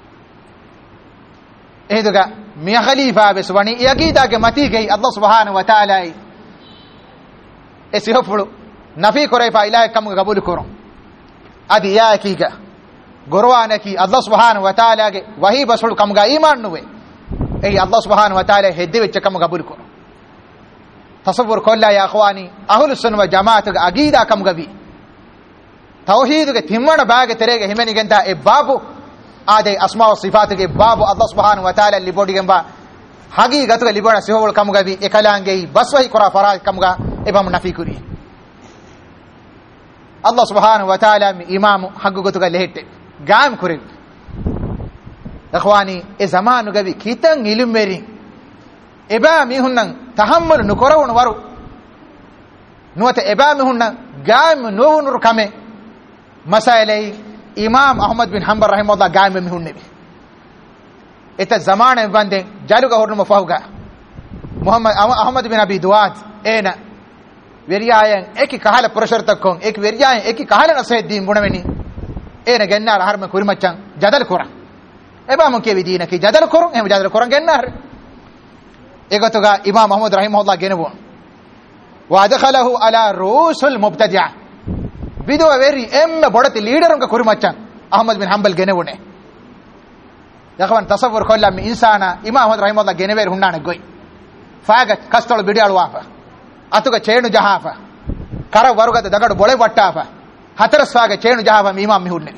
ehduga mi khalifa be subani aqida ge mati ge allah subhanahu wa ta'ala esi hofulu nafi koray fa ilahi kam ge qabul koro adi ya kiga gorwana ki allah subhanahu wa ta'ala ge wahi basul kam ga iman nuwe ei allah subhanahu wa ta'ala hedde wecce kam qabul koro tasawwur kolla ya akhwani ahlus sunnah wal jamaat ge aqida kam gabi tawhid ge timmana baage terege himeni genta e babu ade asma wa sifat ge babu allah subhanahu wa ta'ala libodi gemba hagi gatu ge libona sihol kam gabi ekalange baswahi qura faraj kam ga ebam nafi kuri allah subhanahu wa ta'ala mi imam haggu gatu ge lehette gam kuri akhwani e zamanu gabi kitan ilum meri eba mi hunnan tahammul nukorawun waru nuwata eba mi hunnan gam nuhunur kame masailai imam ahmad bin hanbal rahimahullah gam mi hunne eta zamane bande jaluga hornu mafauga muhammad ahmad bin abi duat ena veriyayen eki kahala pressure takkon ek veriyayen eki kahala naseddin bunameni ena gennar harme kurimachan jadal kuran eba mon ke vidina ki jadal kurun em jadal kuran gennar egotoga imam ahmad rahimahullah genebon wa adkhalahu ala rusul mubtadi'a biduwa veri emme bodati leader unga kurimachan ahmad bin hanbal genebone yakwan tasawwur kolla mi insana imam ahmad rahimahullah genever hundana goy faaga kastol bidiyalu wafa atuga cheenu jahafa kara warugada dagadu bole wattafa hataras faaga cheenu jahafa mi imam mi hunne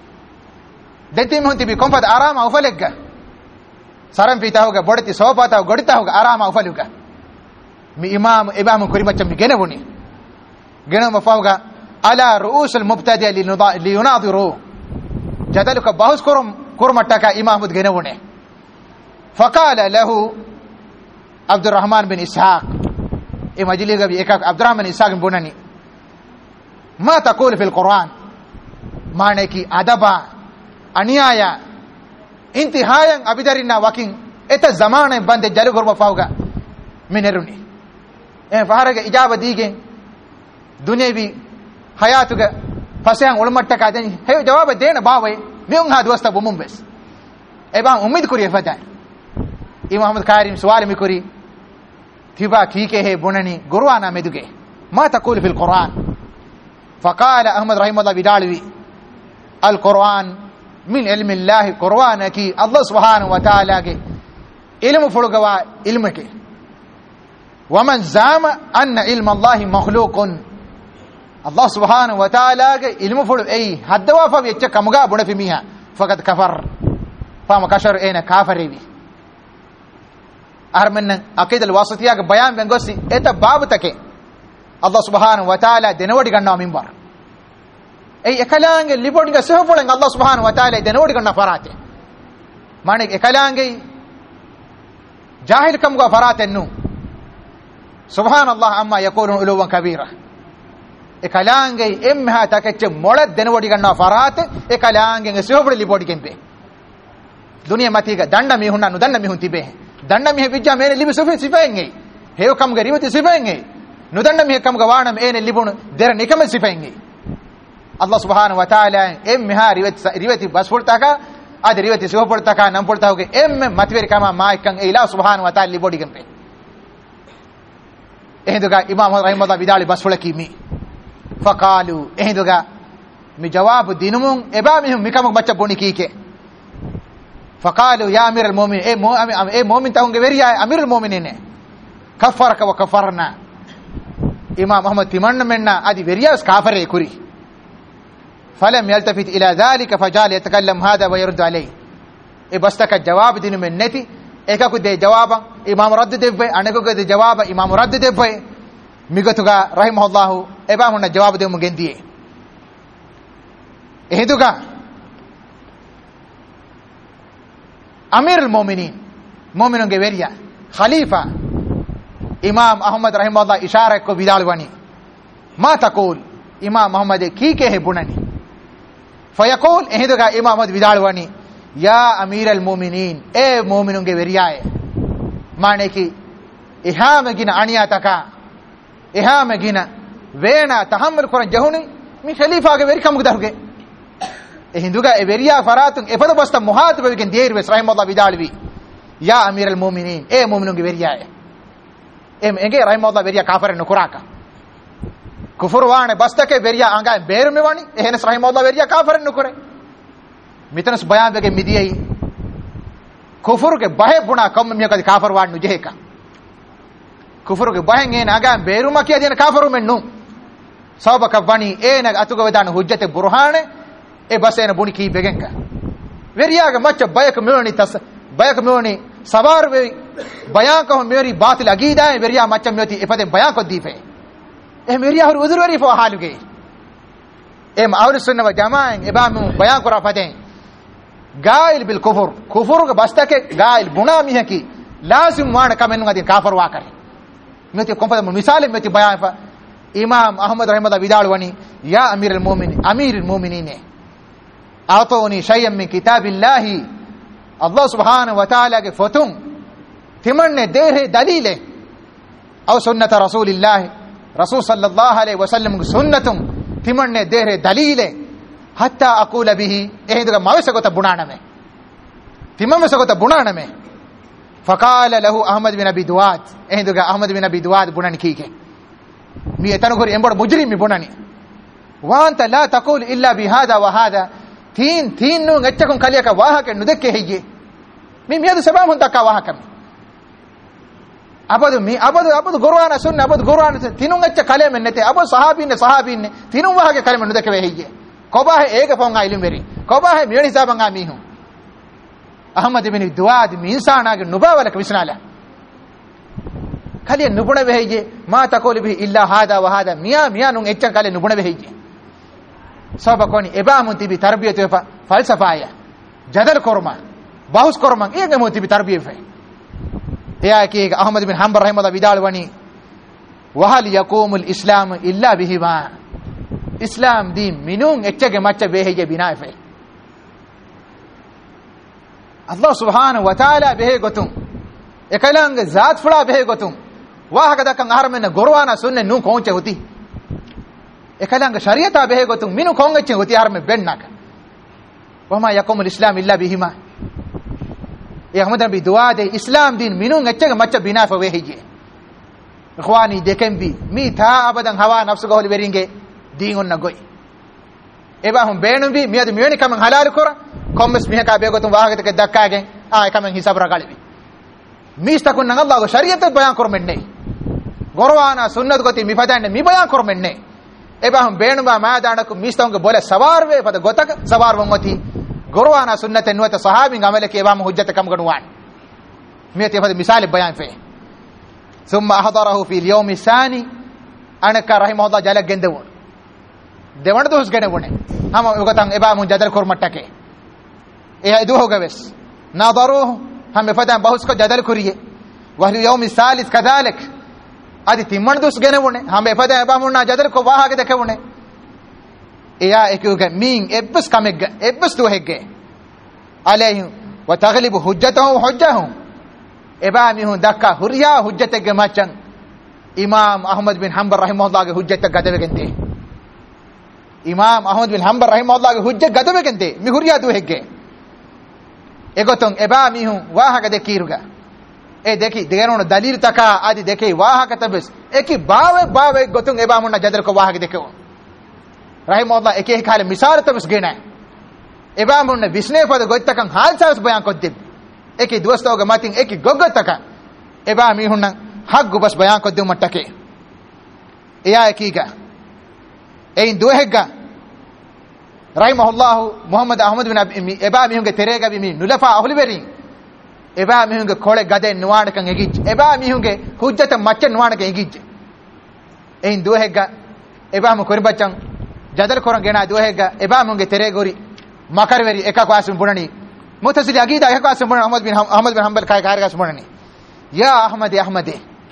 dentim hunti bi konfad arama ufalegga saram pita hoga bodati sopata godita hoga arama ufaluga mi imam imam kurimachan mi geneboni genama faaga ala ru'us al-mubtadi' li yunadiru jadaluka bahus kurum kurmataka imam genebone faqala lahu abdurrahman bin ishaq e majliga bi ekak abdurrahman bin ishaq bunani ma taqulu fil quran maane ki adaba aniyaya intihayan abidarina wakin eta zamane bande jalu gorma fauga mineruni e faharaga ijaba dige dunyavi hayatuga pasean ulmattaka deni he jawab deena bawe miun ha dosta bumum bes e ban umid kuri fata imam ahmad karim suwal mi kuri tiba kike he bunani gurwana meduge ma taqul fil quran faqala ahmad rahimahullah bidalwi al quran min ilmi allah qur'anaki allah subhanahu wa ta'ala ke ilmu fulugawa ilmake waman zama anna ilma allah makhluqun allah subhanahu wa ta'ala ke ilmu fulu ei hadwa fa yecce kamuga buna fi miha faqad kafar fa makashar ena kafari armen aqid al wasitiya ke bayan bengosi eta bab take allah subhanahu wa ta'ala denawadi ganna minbar ei ekalange libodinga sehfolen allah subhanahu wa ta'ala denawadi ganna farate mane ekalange jahil kamuga farate nu subhanallah amma yaqulun uluwan kabira ekalange emha takecce molad denawadi ganna farate ekalange sehfole libodi kempe dunia matiga danda mi hunna nu danda mi hun tibe danda mi bijja mene libi sofe sifenge heyo kam ga riwati sifenge nu danda mi kam ga wanam ene libun der nikam sifenge allah subhanahu wa ta'ala emha riwati riwati basfurta ka ad riwati sofurta ka nam purta hoge em matwer kama maikan ila subhanahu wa ta'ala libodi kempe ehduga imam rahimahullah bidali basfulaki mi faqalu ehduga mi jawab dinumun ebamihum mikam bacca boni kike faqalu ya amir al mu'minin e mu'min e mu'min tahunge veriya amir al mu'minin kafaraka wa kafarna imam ahmad timanna menna adi veriya kafare kuri falam yaltafit ila dhalika fajal yatakallam hada wa yurd alayhi e bastaka jawab dinu mennati eka ku de jawaban imam radd devve aneko ku de jawaba imam radd devve migatuga rahimahullah eba hunna jawab de mugendiye ehduga amir al mu'minin mu'minun ge veriya khalifa imam ahmad rahimahullah ishara ko bidal wani ma taqul imam ahmad ki ke he bunani فيقول اهدغا امام احمد विदाळवणी या अमीर المؤمنين ए मोमिनुंगे वेरियाए माने की इहा में गिना अनिया तका इहा में गिना वेना तहम्मुल कुरान जहुनी मी खलीफा के वेरी कम गुदरगे ए हिंदुगा ए वेरिया फरातुं ए पद बस्त मुहात बेगिन देर वे रहमतुल्लाह विदाळवी या अमीर المؤمنين ए मोमिनुंगे वेरियाए em enge rahimahullah veriya kafir nukuraka kufur waane bastake veriya anga beer mewani ehnes rahimahullah veriya kafir nukure mitanas bayan bege midiyai kufur ke bahe buna kam me kadi kafir waane nujeheka kufur ke bahen en anga beeruma kiya den kafiru mennu sabaka bani ena atuga wedan hujjate burhane e basena buni ki begenka veriya ga macha bayak mewani tas bayak mewani सवार वे बयां को मेरी बात अकीदा है वेरिया मच्चम योती इफते बयां को दीफे ए मेरिया और उजुर वेरी फो हाल गे एम और सुन्नत व जमाअन इबाम बयां को रफते गाइल बिल कुफर कुफर के बस्ता के गाइल बुना मी है की लाजिम वाण कमेन गदि काफर वा करे मेती कोंपद मिसाल मेती बयां फा इमाम अहमद रहमतुल्लाह विदाळवणी या अमीर अल मोमिन अमीर अल मोमिनीन आतोनी शय्यम मिन किताबिल्लाह अल्लाह सुब्हानहु व तआला के फतुम तिमन ने दे है दलीलें और सुन्नत रसूलिल्लाह रसूल सल्लल्लाहु अलैहि वसल्लम की सुन्नतुम तिमन ने दे है दलीलें हत्ता अकूल बिही एहिदगा मवसगो त बुनाना में तिमम सगो त बुनाना में फकाल लहु अहमद बिन अबी दुआद एहिदगा अहमद बिन अबी दुआद बुनन की के मी एतनगोरी एंबड़ मुजरिम मी बुननी वांत ला तकुल इल्ला बिहादा व हादा तीन तीन नु गच्चकुं कलियक वाह के नुदके हेये मी मियद सबम हुंता का वाह कम अबद मी अबद अबद कुरान सुन्ना अबद कुरान तीनु गच्च कले में नते अब सहाबी ने सहाबी ने तीनु वाह के कले में नुदके वे हेये कोबा है एक पोंगा इलु मेरी कोबा है मेरी हिसाबंगा मी हूं अहमद बिन दुआद मी इंसान आगे नुबावल के विसनाला कलिय नुबुणे वे हेये मा तकोल भी इल्ला हादा व हादा मिया मिया नु गच्च कले नुबुणे वे हेये सबकोनी इबामुंती भी तरबियत व फलसफाया जदल कोरमा बाहुस कोरमा ये मोती भी तरबियत है या कि अहमद बिन हंबल रहमतुल्लाह विदाळवणी वहल यकूमुल इस्लाम इल्ला बिहिमा इस्लाम दी मिनुं एच्चगे मच्च बेहे बिना फे अल्लाह सुब्हानहु व तआला बेहे गोतुं एकलंग जात फुला बेहे गोतुं वाह कदा कंग हर में गुरवाना सुन्ने नु कोंचे होती एकलंग शरीयता बेहे गोतुं मिनु कोंगचे होती हर में बेन्नाक वमा यकुमुल इस्लाम इल्ला बिहिमा ये अहमद नबी दुआ दे इस्लाम दिन मिनु गच्चे मच्च बिना फवे हिजे इखवानी देखें भी मी था अबदन हवा नफ्स गोल वेरिंगे दीन उन गोई एबा हम बेनु भी मियद मियनि कम हलाल कोरा कमस मिह का बेगो तुम वाहगत के दक्का गे आ कम हिसाब रगाली भी मीस तक न अल्लाह शरीयत बयान कर मेन्ने गुरवाना सुन्नत गोती मी फदाने मी बयान कर मेन्ने एबा हम बेनु बा मैदान को मीस तंग बोले सवार वे पद गोतक सवार वंगती गुरवाना सुन्नत नुवत सहाबी अमल के एबा हुज्जत कम गणवान मियत फद मिसाल बयान फे ثم احضره في اليوم الثاني انك رحمه الله جل गेंदव देवण दोस गने बने हम उगतंग एबा मु जदल कोर मटके ए दो हो गवेस नादरो हम फदा बहुत को जदल करिए वह यौम الثالث كذلك आदि तिमण दोस गने बने हम फदा एबा मु ना जदल को वाह के देखे बने या एक मीन एबस कमेग एबस तो हेगे अलैहि وتغلب حجته حجه एबा मी हूं दक्का हुरिया हुज्जत के मचन इमाम अहमद बिन हंबल रहमतुल्लाह के हुज्जत गदवे गंदे इमाम अहमद बिन हंबल रहमतुल्लाह के हुज्जत गदवे गंदे मी हुरिया दु हेगे एगोतंग एबा मी हूं वाह के देखिरुगा ए देखी देगनो दलील तका आदि देखे वाह के तबस एकी बावे बावे गोतंग एबा मुना जदर को वाह के देखो रहमतुल्लाह एके खाले मिसाल तबस गेना एबा मुना विस्ने पद गोतकं हाल सास बयान को दे एकी दोस्तों के मातिंग एकी गोगो तका एबा मी हुन हक बस बयान को दु मटके या एकीगा एइन दोहेगा रहमहुल्लाह मोहम्मद अहमद बिन एबा मी हुंगे तेरेगा भी मी नुलफा अहल बेरी एबा मी हुंगे खोले गदे नुवाण कंग एगिज एबा मी हुंगे हुज्जत मच्च नुवाण के एगिज एइन दोहेगा एबा मु कोरि बचंग जदल कोरन गेना दोहेगा एबा मुंगे तेरेगोरी मकर वेरी एका क्लास में बुणनी मुतसिल अकीदा एक आसम अहमद बिन अहमद बिन हंबल काय कारगा सुमणनी या अहमद अहमद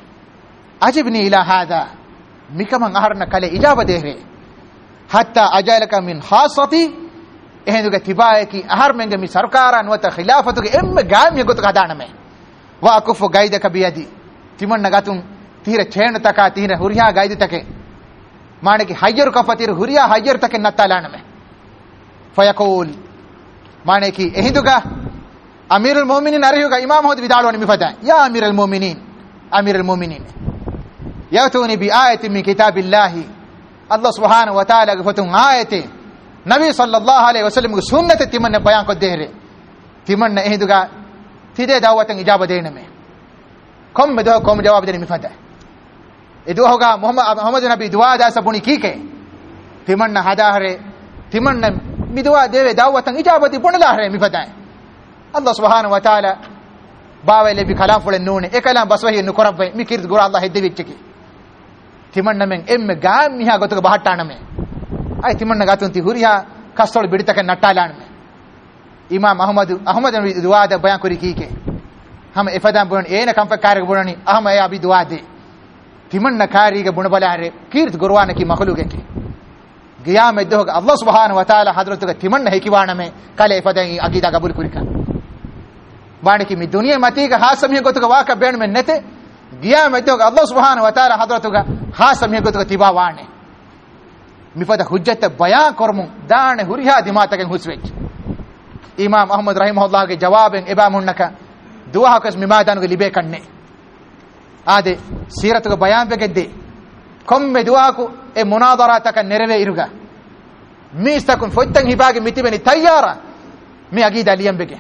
अजबनी इला हादा मिकम अहरन कले इजाबत दे रे हत्ता अजलक मिन खासती එහෙඳුගේ තිබායකි අහර්මෙන්ගේ මි සර්කාරන් වත ඛිලාෆතුගේ එම්ම ගාමිය ගොත කදානමෙ වාකුෆු ගයිදක බියදි තිමන්න ගතුන් තීර චේන තක තීර හුරියා ගයිද තකේ මාණකි හයර් කපතිර හුරියා හයර් තකේ නත්තාලානමෙ ෆයකූල් මාණකි එහෙඳුගා අමීරුල් මුමිනින් අරියුගා ඉමාම හොද විදාලවනි මිෆදා යා අමීරුල් මුමිනින් අමීරුල් මුමිනින් යතුනි බි ආයති මින් කිතාබිල්ලාහි අල්ලාහ් සුබ්හානහු වතාලාගේ ෆතුන් ආයති नबी सल्लल्लाहु अलैहि वसल्लम की सुन्नत तिमन ने बयान को दे रहे तिमन ने हिदुगा तिदे दावत इजाबत देने में कम में दो कम जवाब देने में फदा ये दो होगा मोहम्मद मोहम्मद नबी दुआ दा सबुनी की के तिमन ने हदा हरे तिमन ने मी दुआ देवे दावत इजाबत पुनला हरे में फदा अल्लाह सुब्हानहु व तआला बावेले भी कलाम फुले नूने ए कलाम बस वही नुकरब मी किरद गुरा अल्लाह हिद्दी विच की तिमन ने में एम गाम मिहा गोतक बहटाण में ay timanna gatunti huriya kastol biditaka nattalan me imam ahmad ahmad nabi du'a da bayan kuri kike ham ifadan bon ena kam fakar bonani ahma ya abi du'a de timanna kari ge bun balare kirt gurwana ki makhluke ki giyam edho allah subhanahu wa taala hadratuga timanna hekiwana me kale ifadan agida qabul kurika bani ki mi duniya mati ga hasamhe gotuga waka ben men nete giyam edho allah subhanahu wa taala hadratuga hasamhe gotuga tiba wane मिफद हुज्जत बयां करमु दाने हुरिया दिमातके हुस्वेच इमाम अहमद रहमहुल्लाह के जवाब इबाम उन्नका दुआ कस मिमादान के लिबे करने आदे सीरत को बयान पे गद्दे कम में दुआ को ए मुनादरा तक नेरवे इरुगा मीस तकुन फोतंग हिबागे मितिबेनि तैयारा मी अगीदा लियम बेगे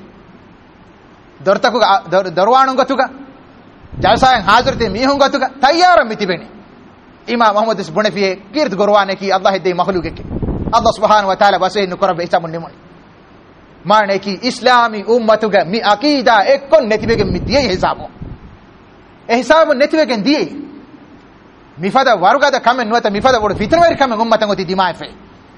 दरतकु दरवाणु गतुगा जलसायं हाजिरते मी हुं गतुगा तैयारा मितिबेनि इमाम मोहम्मद इस बुनेफिए किरद गुरवाने की अल्लाह दे मखलूक के अल्लाह सुब्हानहु व तआला वसे नुकरब हिसाब मुनिमन माने की इस्लामी उम्मत के मी अकीदा एक को नेतिबे के मिदिए हिसाबो हिसाब नेतिबे के दिए मिफदा वरुगा द कमेन नोत मिफदा वड फितर वर कमेन उम्मत गोति दिमाए फे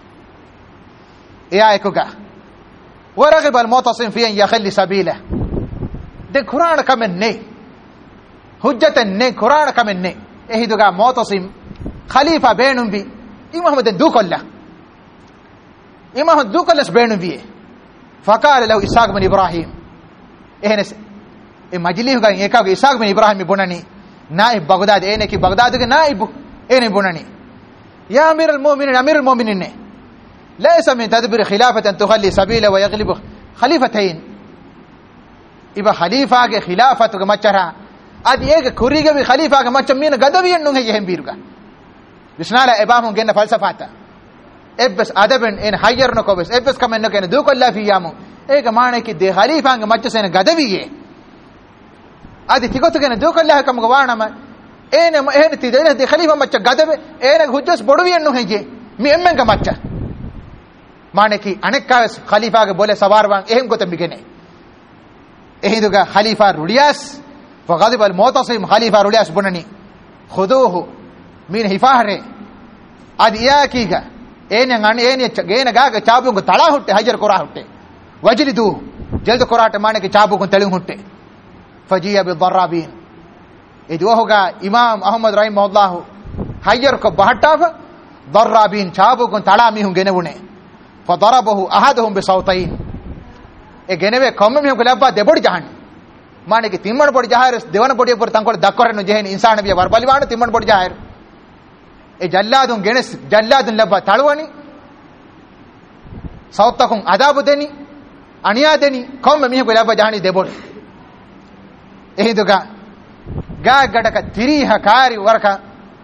या एकोगा ورغب المعتصم في ان يخلي سبيله de कुरान कमेन ने हुज्जत ने कुरान कमेन ने एहिदुगा मुअतसिम खलीफा बेनुम भी इमाम दे दुकल्ला इमाम दुकल्लस बेनुम भी फकाल له इसाक बिन इब्राहिम एहने ए मजली होगा एका इसाक बिन इब्राहिम बुननी नाइब बगदाद एने की बगदाद के नाइब एने बुननी या अमीर المؤمنين अमीर المؤمنين ने ليس من تدبير خلافه ان تخلي سبيله ويغلب خليفتين इबा खलीफा के खिलाफत के मचरा ad ege kurige bi khalifa ga macam mina gadawiyen nun hege hembiruga bisnala ebamu genna falsafata ebbes adaben en hayyer no kobes ebbes kamen no ken du kolla fi yamu ege maane ki de khalifa ga macce sen gadawiye adi tigotu ken du kolla kam ga wanama ene ene ti de de khalifa macce gadawe ene hujjas boduwiyen nun hege mi emmen ga macce maane ki anekka khalifa ga bole sawarwan ehem gotem bigene ehiduga khalifa rudiyas فغضب المعتصم خليفه رولياس بنني خذوه من حفاره اديا كيغا اين ان اين گين گاگ چابو کو تڑا ہٹے حجر قرا ہٹے وجلدو جلد قراٹ مانے کے چابو کو تلن ہٹے فجيا بالضرابين ادو ہوگا امام احمد رحمہ اللہ حجر کو بہٹا ضرابين چابو کو تڑا می ہوں گنے بنے فضربه احدهم بصوتين اے گنے وے کم می کو لبا دے بڑ جہان माने कि तिम्मण पड़ जाहिर देवन पड़िए पर तंकोड़ दक्कर न जेहन इंसान भी वरबली वाण तिम्मण पड़ जाहिर ए जल्लादुन गेनेस जल्लादुन लब्बा तळवनी सौतकुं अदाब देनी अनिया देनी कम मिह को लब्बा जानी देबोड एही दुगा गा गडक तिरीह कारी वरका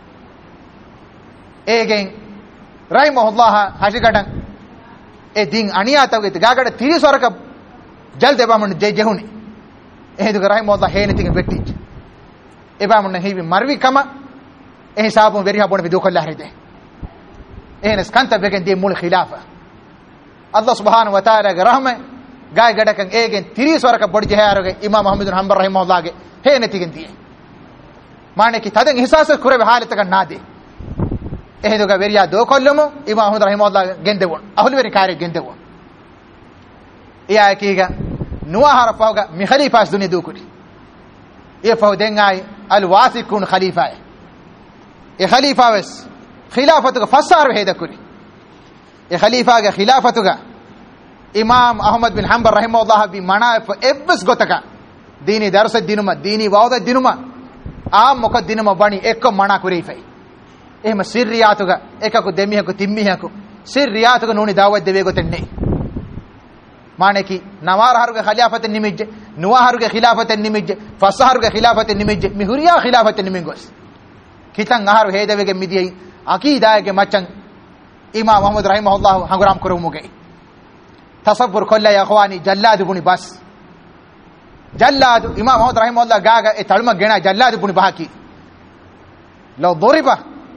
एगेन रहमहुल्लाह हशिगडन ए दिन अनिया तवगे गा गड तिरी सरक जल देबामन जे जेहुनी ehdu rahimahullah hene tinga betti ebamun hevi marwi kama eh hisabun veri habon vidu kollah rede ehne skanta begen de mul khilafa allah subhanahu wa taala ge rahme gay gadakan egen tiri soraka bodi jeharoge imam ahmad bin hanbal rahimahullah ge hene tinga die mane ki taden ihsas kurebe halata kan nade ehdu ga veriya do kollumu imam ahmad rahimahullah gendewon ahul veri kare gendewon iya kiga nuwa harafaga mi khalifa asduni dukuri e fawdengai al wasikun khalifa e khalifa wes khilafatu fasar heda kuri e khalifa ga khilafatu ga imam ahmad bin hanbal rahimahullah bi mana ebbes gotaka dini darsa dinuma dini wawda dinuma a moka dinuma bani ekko mana kurifai ehma sirriyatuga ekaku demihaku timmihaku sirriyatuga nuni dawat deve gotenne maneki nawarharuge khilafate nimijje nuwaharuge khilafate nimijje fasaharuge khilafate nimijje mihuriya khilafate nimingos kitan aharu hedevege midiyai aqidayege machan imam ahmad rahimahullah hanguram kurumuge tasawwur kolla ya ikhwani jallad buni bas jallad imam ahmad rahimahullah gaga e talma gena jallad buni bahaki law duriba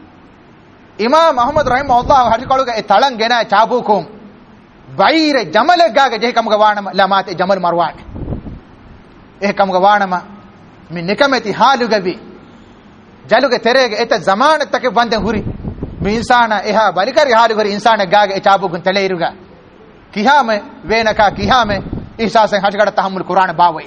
imam ahmad rahimahullah harikaluge e talan gena chabukum bayre jamal gaga je kam gawanama lamate jamal marwan e kam gawanama min nikamati halugabi jaluge terege eta zamanat take bande huri mi insana eha balikari halugari insana gaga e chabugun teleiruga kihame venaka kihame ihsasen hajgada tahammul qur'an bawai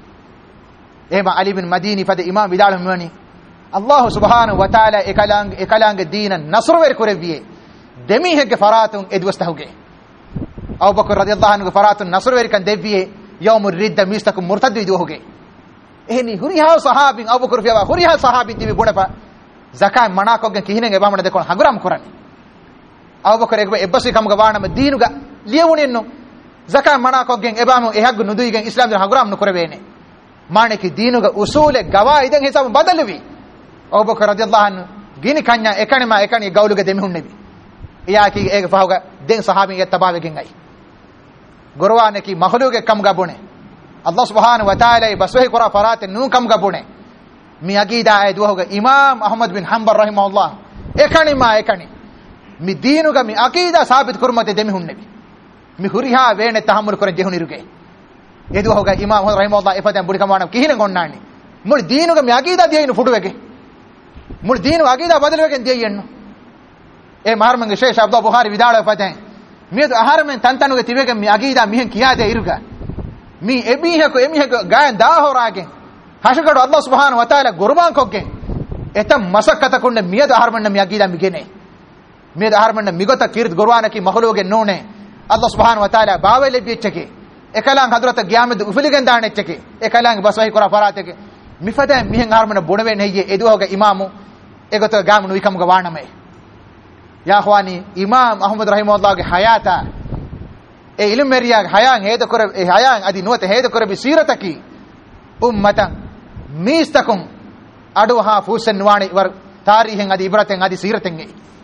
ema ali bin madini fade imam vidal mani allah subhanahu wa taala ekalang ekalang dinan nasr ver kureviye demi hege faratun edwastahuge abu bakr radiyallahu anhu faratun nasr ver kan deviye yawmur ridda mistakum murtad viduhoge ehni huriha sahabin abu bakr fiya huriha sahabin divi gunapa zakat manakogge kihinen ebamana dekon haguram kurani abu bakr egbe ebbasi kam gawana dinuga liewuninno zakat manakoggen ebamu ehaggu nuduigen islam den haguram nu kurabene maneki dinuga usule gawaiden hisab badalwi abu bakr radiyallahu anhu gini kanya ekanima ekani gawluge demi hunnebi iyaki ege fahuga den sahabin ge tabawegen ai gorwane ki makhluge kam gabone allah subhanahu wa taala baswahi qura farat nu kam gabone mi aqida ay duhoga imam ahmad bin hanbal rahimahullah ekanima ekani mi dinuga mi aqida sabit kurmate demi hunnebi mi huriha vene tahammul kore jehuniruge edu hoga imam rahimahullah ifadan budi kamana kihine gonnani mul deenuga mi aqida diyinu fuduwege mul deenu aqida badalwege diyenno e maharmange sheikh abdul bukhari vidala ifadan mi edu aharmen tantanuge tibege mi aqida mihen kiyade iruga mi ebiheko emiheko gayan dahorage hashagadu allah subhanahu wa taala gurban kogge etam masakata kunne mi edu aharmen mi aqida migene mi edu aharmen migota kirt gurwana ki makhluge none Allah subhanahu wa taala baawele biecheke ekalang hadrata giyamed ufiligen daanecheke ekalang baswahi kora farateke mifada mihen harmana bonwe neye edu hoga imamu egoto gamu nuikam ga waname ya khwani imam ahmad rahimahullah ge hayata e ilm meriya hayan heda kore e hayan adi nuwate heda kore bi sirataki ummatan mistakum adu ha fusen wani war tarihen adi ibraten adi siraten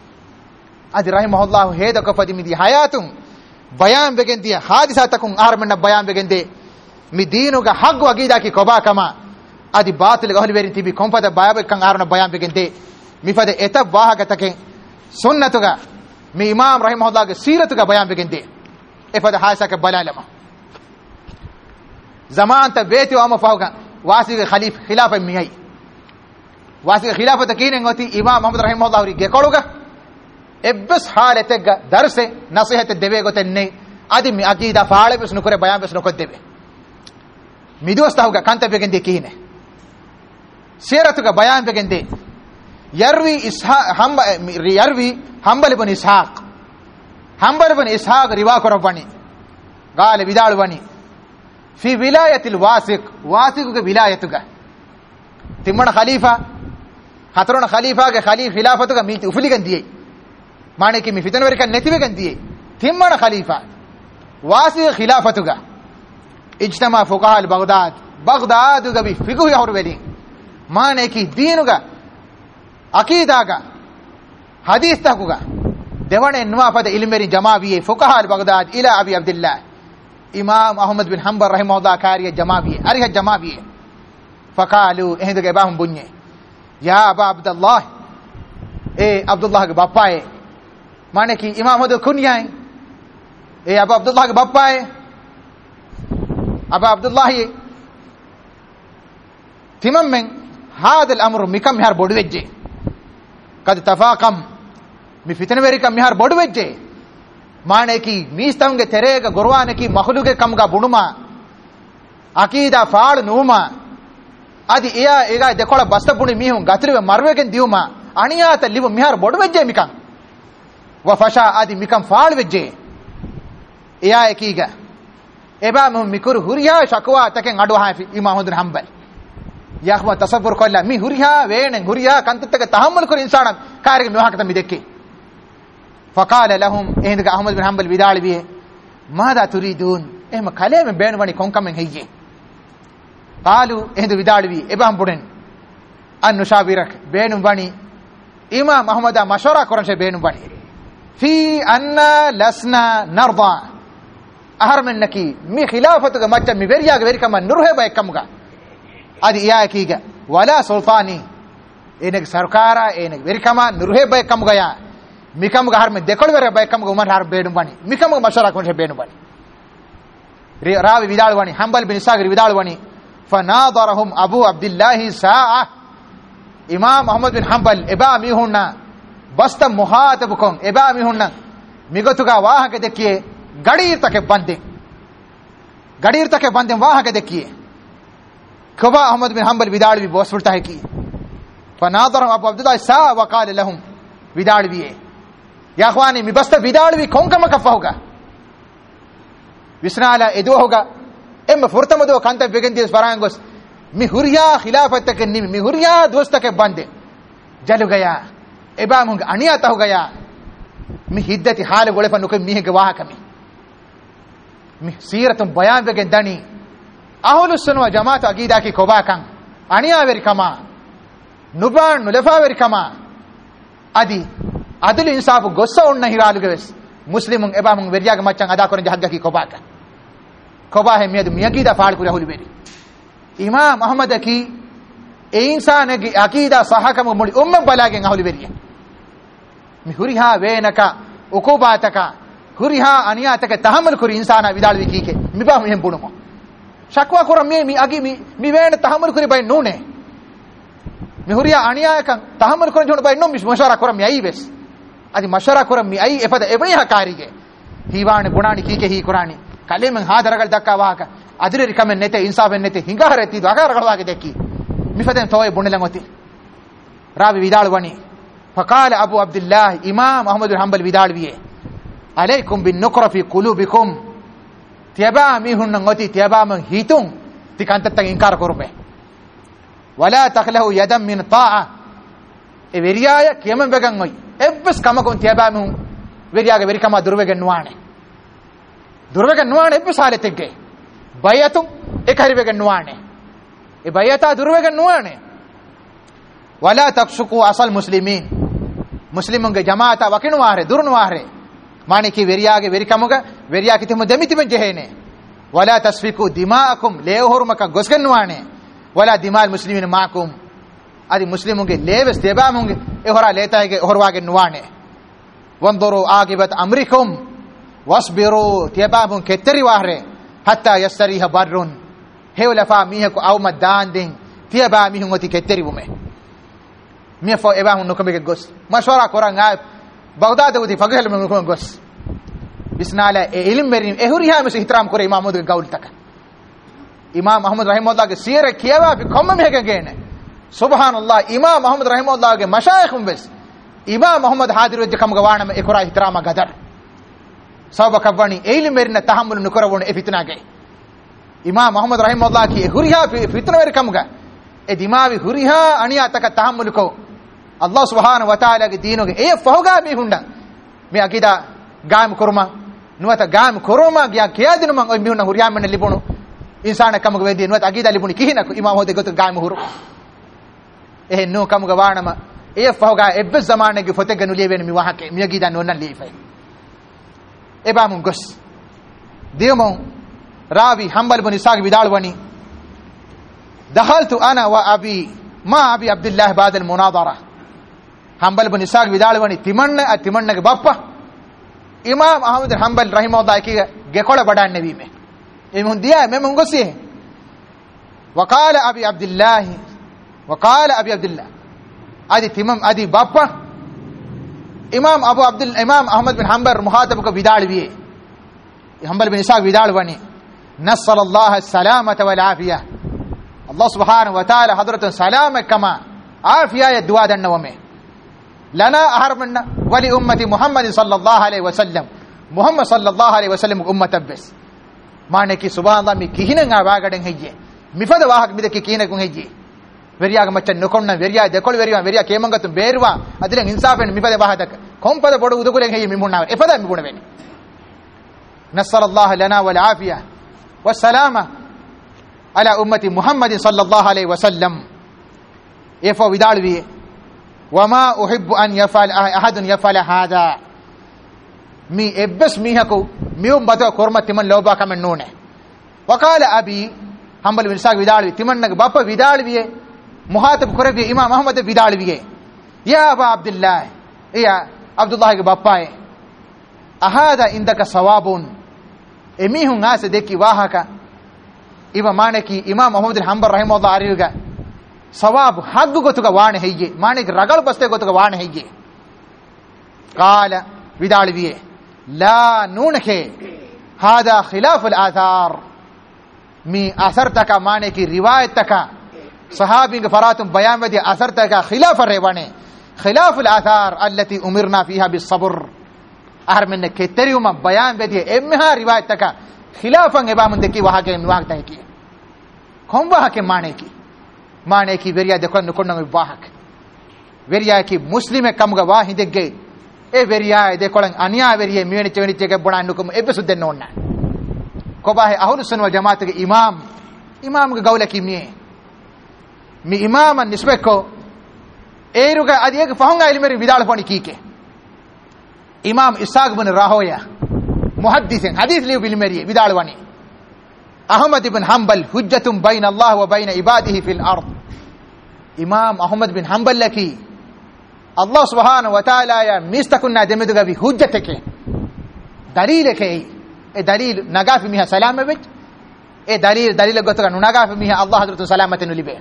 adi rahimahullah heda ko fadi midi hayatun bayan begendiya hadisatakun armenna bayan begende mi diinuga haggu aqida ki koba kama adi batil gahli verin tibi konfada bayabe kan arna bayan begende mi fade eta wahagatake sunnatuga mi imam rahimahullah ge siratuga bayan begende e fade haisaka balalama zaman ta beti wa mafauga wasi ge khalif khilafa miyai wasi khilafata kinen oti imam muhammad rahimahullah ri ge koluga ebbes haletega darse nasihat debe gotenne adi mi aqida faale bes nukore bayan bes nukod debe midustahuga kanta begende kihine siratuga bayan begende yarwi isha hamba yarwi hanbal ibn ishaq hanbal ibn ishaq riwa korabani gale vidalwani fi wilayatil wasiq wasiquga wilayatuga timmana khalifa hatrona khalifa ge khalif khilafatuga mi ufuligan diye maneki mi fitan werikan netiwegen diye timmana khalifa wasi khilafatuga ijtama fuqaha al baghdad baghdad ga bi fiqh yahur wedi maneki deenuga aqidaga hadith takuga devane nuwa pada ilmeri jamawiye fuqaha al baghdad ila abi abdullah imam ahmad bin hanbal rahimahullah kariya jamawiye ariha jamawiye faqalu ehndege bahum bunye ya aba abdullah e abdullah ge bappae माने कि इमाम होदे कुनियाए ए अबू अब्दुल्लाह के बापा है अबू अब्दुल्लाह ये तिमम में हादल अमर मिकम यार बोडवेजे कद तफाकम मी फितने वेरी कम यार बोडवेजे माने कि मीस्तंगे तेरेगा गुरवाने की मखलूके कम का बुनुमा अकीदा फाड़ नूमा आदि एया एगा देखोला बस्तपुनी मी हूं गत्रिवे मरवेके दियुमा अनियात लिव मिहार बोडवेजे मिकम वफशा आदि मिकम फाड़ Waje eya ekiga eba mu mikur huriya shakwa taken adu hafi imam ahmad bin hanbal yakhwa tasawwur kolla mi huriya wenen huriya kantutaka tahammul kor insana karige nuhakata mi dekke faqala lahum ehinga ahmad bin hanbal vidal biye mada turidun ehma kaleme beenu wani konkamen heyje qalu ehinga vidal bi ebam buden an nushabirak beenu wani imam ahmad mashwara koranse beenu wani fi anna lasna narda ahar mennaki mi khilafatuga macca mi veriyaga verikama nurheba ekkamuga adi iya kiga wala sultani enek sarkara enek verikama nurheba ekkamuga ya mikamuga har me dekol vere ba ekkamuga umar har beedum bani mikamuga mashara konse beedum bani rawi vidal wani hanbal bin isagir vidal wani fanadarahum abu abdullah sa'a imam ahmad bin hanbal eba mi hunna basta muhatab kon eba mi hunna migotuga wahake dekkiye gadir take bande gadir take bande wahake dekkiye koba ahmad bin hanbal vidal bi bos fulta hai ki fanadarahum abu abdullah sa'a wa qala lahum vidal bi ya akhwani mi basta vidal bi konkama kafa hoga visnala edo hoga em furtamado kanta begendi farangos mi huriya khilafat tak ni mi huriya dost ke bande jalu gaya eba mung aniyata ho gaya mi hiddati hale gole panu ke mi ke waha kami mi siratum bayan begen dani ahlus sunna wal jamaat aqida ki koba kan aniya veri kama nuban nulefa veri kama adi adil insaf gossa onna hiralu geves muslimun eba mun veriyaga maccan ada koran jahagga ki koba kan koba he miyadu miyagida faal kuri holi beri imam ahmad ki e insane ki aqida sahakam muli umma balagen holi beriya mi huriha venaka ukubataka huriha aniyataka tahammul kuri insana vidalwi kike mi ba mi hem bunumo shakwa koram mi mi agi mi mi ven tahammul kuri bay nune mi huriya aniyaka tahammul kuri jonu bay no mi mashara koram mi ai bes adi mashara koram mi ai efada ebani hakarige hiwane gunani kike hi qurani kalemen hadaragal dakka wahaka adire rikamen nete insafen nete hingareti dagaragal wage dekki mifaden toy bunnelan oti rabi vidal wani faqala abu abdullah imam ahmad bin hanbal vidal wiye alaykum bin nukra fi qulubikum tiaba mi hunnan oti tiaba man hitun tikantat inkar korbe wala takhlahu yadan min ta'a e veriya kiyamen began oy ebbes kamakon tiaba mu veriya ge verikama durwegen nuane durwegen nuane ebbes haletege bayatu ekharivegen nuane e bayata durwegen nuane wala taqsuku asal muslimin muslimun ge jamaata wakinuare durnuare mane ki veriya ge verikamuga veriya kitemu demitimen jehene wala tasfiku dimaakum leehormaka gosgen nuane wala dimal muslimin maakum adi muslimun ge leves debamun ge e hora leta ge horwage nuane wanduru aqibat amrikum wasbiru tiababun ketteri wahre hatta yastariha barrun hewlafa mihku awma dandin tiaba mihun oti ketteri bume mifo ebahun nukamege gos mashwara koranga baghdad udi fagel men ko gos bisnala e ilm merin e huriha mes ihtiram kore imam ahmad ge gaul tak imam ahmad rahimahullah ge sire kiyawa bi komme mege gene subhanallah imam ahmad rahimahullah ge mashayikhum bes imam ahmad hadir wajh kam gawana me ekora ihtirama gadar sabab kabani ilm merin tahammul nukarawon e fitna ge imam ahmad rahimahullah ki huriha fitna ver kam ga e dimawi huriha aniya tak tahammul ko allah subhanahu wa taala ge dinu ge e foga mi hunda me akida gam kurma nuwata gam kurma gya kiyadinu man oy mi hunda huriya men libunu insana kam ge wedi nuwata akida libuni kihina ko imam hode gotu gam huru e no kam ge wanama e foga ebbe zamane ge fote ganu lewen mi wahake mi akida no nan lefay e ba mun gos diomon rawi hanbal bin isaq bidal wani دخلت انا وابي ما ابي عبد الله بعد المناظره حنبل بن اسحاق vidalwani timanna timanna ge bappa imam ahmad hanbal rahimahullah ki gekola badan nabi me emun dia me mun gosi وقال ابي عبد الله وقال ابي عبد الله adi timam adi bappa imam abu abdul imam ahmad bin hanbal muhatab ko vidalwiye hanbal bin isxaaq vidalwani nasalla allah as-salamata wal afiyah Allah subhanahu wa ta'ala hadratan salama kama afiya ya du'a dan nawme lana aharmanna wali ummati muhammad sallallahu alaihi wasallam muhammad sallallahu alaihi wasallam ummata bes maane ki subhanallah mi kihinan awagaden hejje mifada wahak midaki kihinakun hejje veriyaga maccan nokonna veriya dekol veriya veriya kemangatum beruwa adilen insafen mifada wahadak kompada bodu udukulen hejje mimunna efada miguna weni nasallallahu lana wal afiya was salama ala ummati muhammad sallallahu alaihi wasallam efo vidalwi wama uhibbu an yafal ahadun yafal hada mi ebbes mihako mium bato korma timan loba kamen nune waqala abi hambal bin sag vidalwi timannaga bappa vidalwiye muhatab korabi imam ahmad vidalwiye ya aba abdullah ya abdullah ge bappa e ahada indaka sawabun emihun ase deki wahaka iba maneki imam ahmad al hanbal rahimahullah ariga sawab haggu gotuga waane heyye maneki ragal baste gotuga waane heyye qala vidalwiye لا نونك هذا خلاف الآثار مي أثرتك مانك روايتك صحابي فرات بيان بدي أثرتك خلاف الريواني خلاف الآثار التي أمرنا فيها بالصبر أهر منك كتريوم بيان بدي إمها روايتك خلافا إبام دكي وحاك نواك تهكي كم وحاك مانك مانك بريا دكوان نكونا وحاك بريا كي مسلم كم واحد دكي e veriya de kolan aniya veriye miweni chewni chege bonan nukum ebbe sudden nonna ko bahe ahlus sunna wal jamaat ge imam imam ge gawla kimni mi imam an nisbeko eruga adiyege fahunga ilmeri vidal poni kike imam ishaq ibn rahoya muhaddisen hadith liu ilmeri vidal wani ahmad ibn hanbal hujjatun bayna allah wa bayna ibadihi fil ard imam ahmad bin hanbal laki Allah subhanahu wa ta'ala ya mistakunna demeduga bi hujjatake dalileke e dalil nagafi miha salama bech e dalil dalil gotoga nunagafi miha Allah hadratu salamaten libe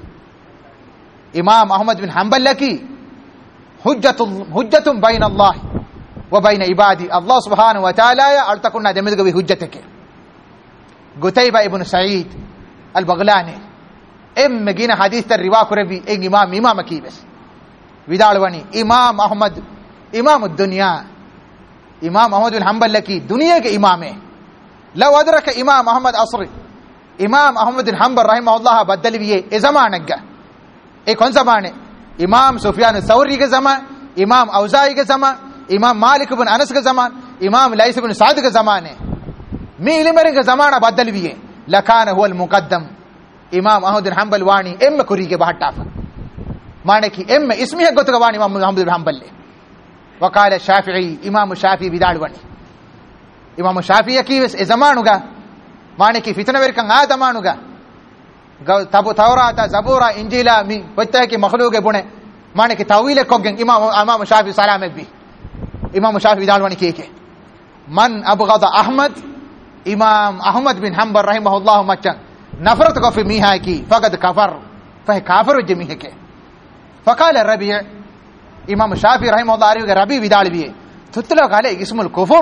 imam ahmad bin hanbal laki hujjatun hujjatun bayna Allah wa bayna ibadi Allah subhanahu wa ta'ala ya altakunna demeduga bi hujjatake Qutayba ibn Sa'id al-Baghlani em megina hadith tar riwa kurabi en imam imam akibes vidalwani imam ahmad imam ad-dunya imam ahmad bin hanbal laki dunya ke imam hai law adraka imam ahmad asri imam ahmad bin hanbal rahimahullah badalwiye e zamanega e kon zamane imam sufyan ath-thawri ke zaman imam auza'i ke zaman imam malik ibn anas ke zaman imam lais ibn sa'd ke zamane mi ilmere ke zamana badalwiye lakana huwa al-muqaddam imam ahmad bin hanbal wani em kuri ke bahtafa माने कि एम इसमें है गोतगवान इमाम अहमद बिन हंबल वकाल शाफिई इमाम शाफी बिदाड़वनी इमाम शाफी की ए जमानुगा माने कि फितना वेर कंग आ जमानुगा तबु तौरात ज़बूरा इंजीला मी वत्ता कि मखलूक के बुने माने कि तवील कोगें इमाम इमाम शाफी सलाम भी इमाम शाफी बिदाड़वनी के के मन अबगद अहमद इमाम अहमद बिन हंबल रहमहुल्लाह मच्चन नफरत को फी मीहा की फकद कफर फह काफिर जमी है के فقال الربيع امام الشافعي رحمه الله عليه ربي vidalwiye tutla kale ismul kufur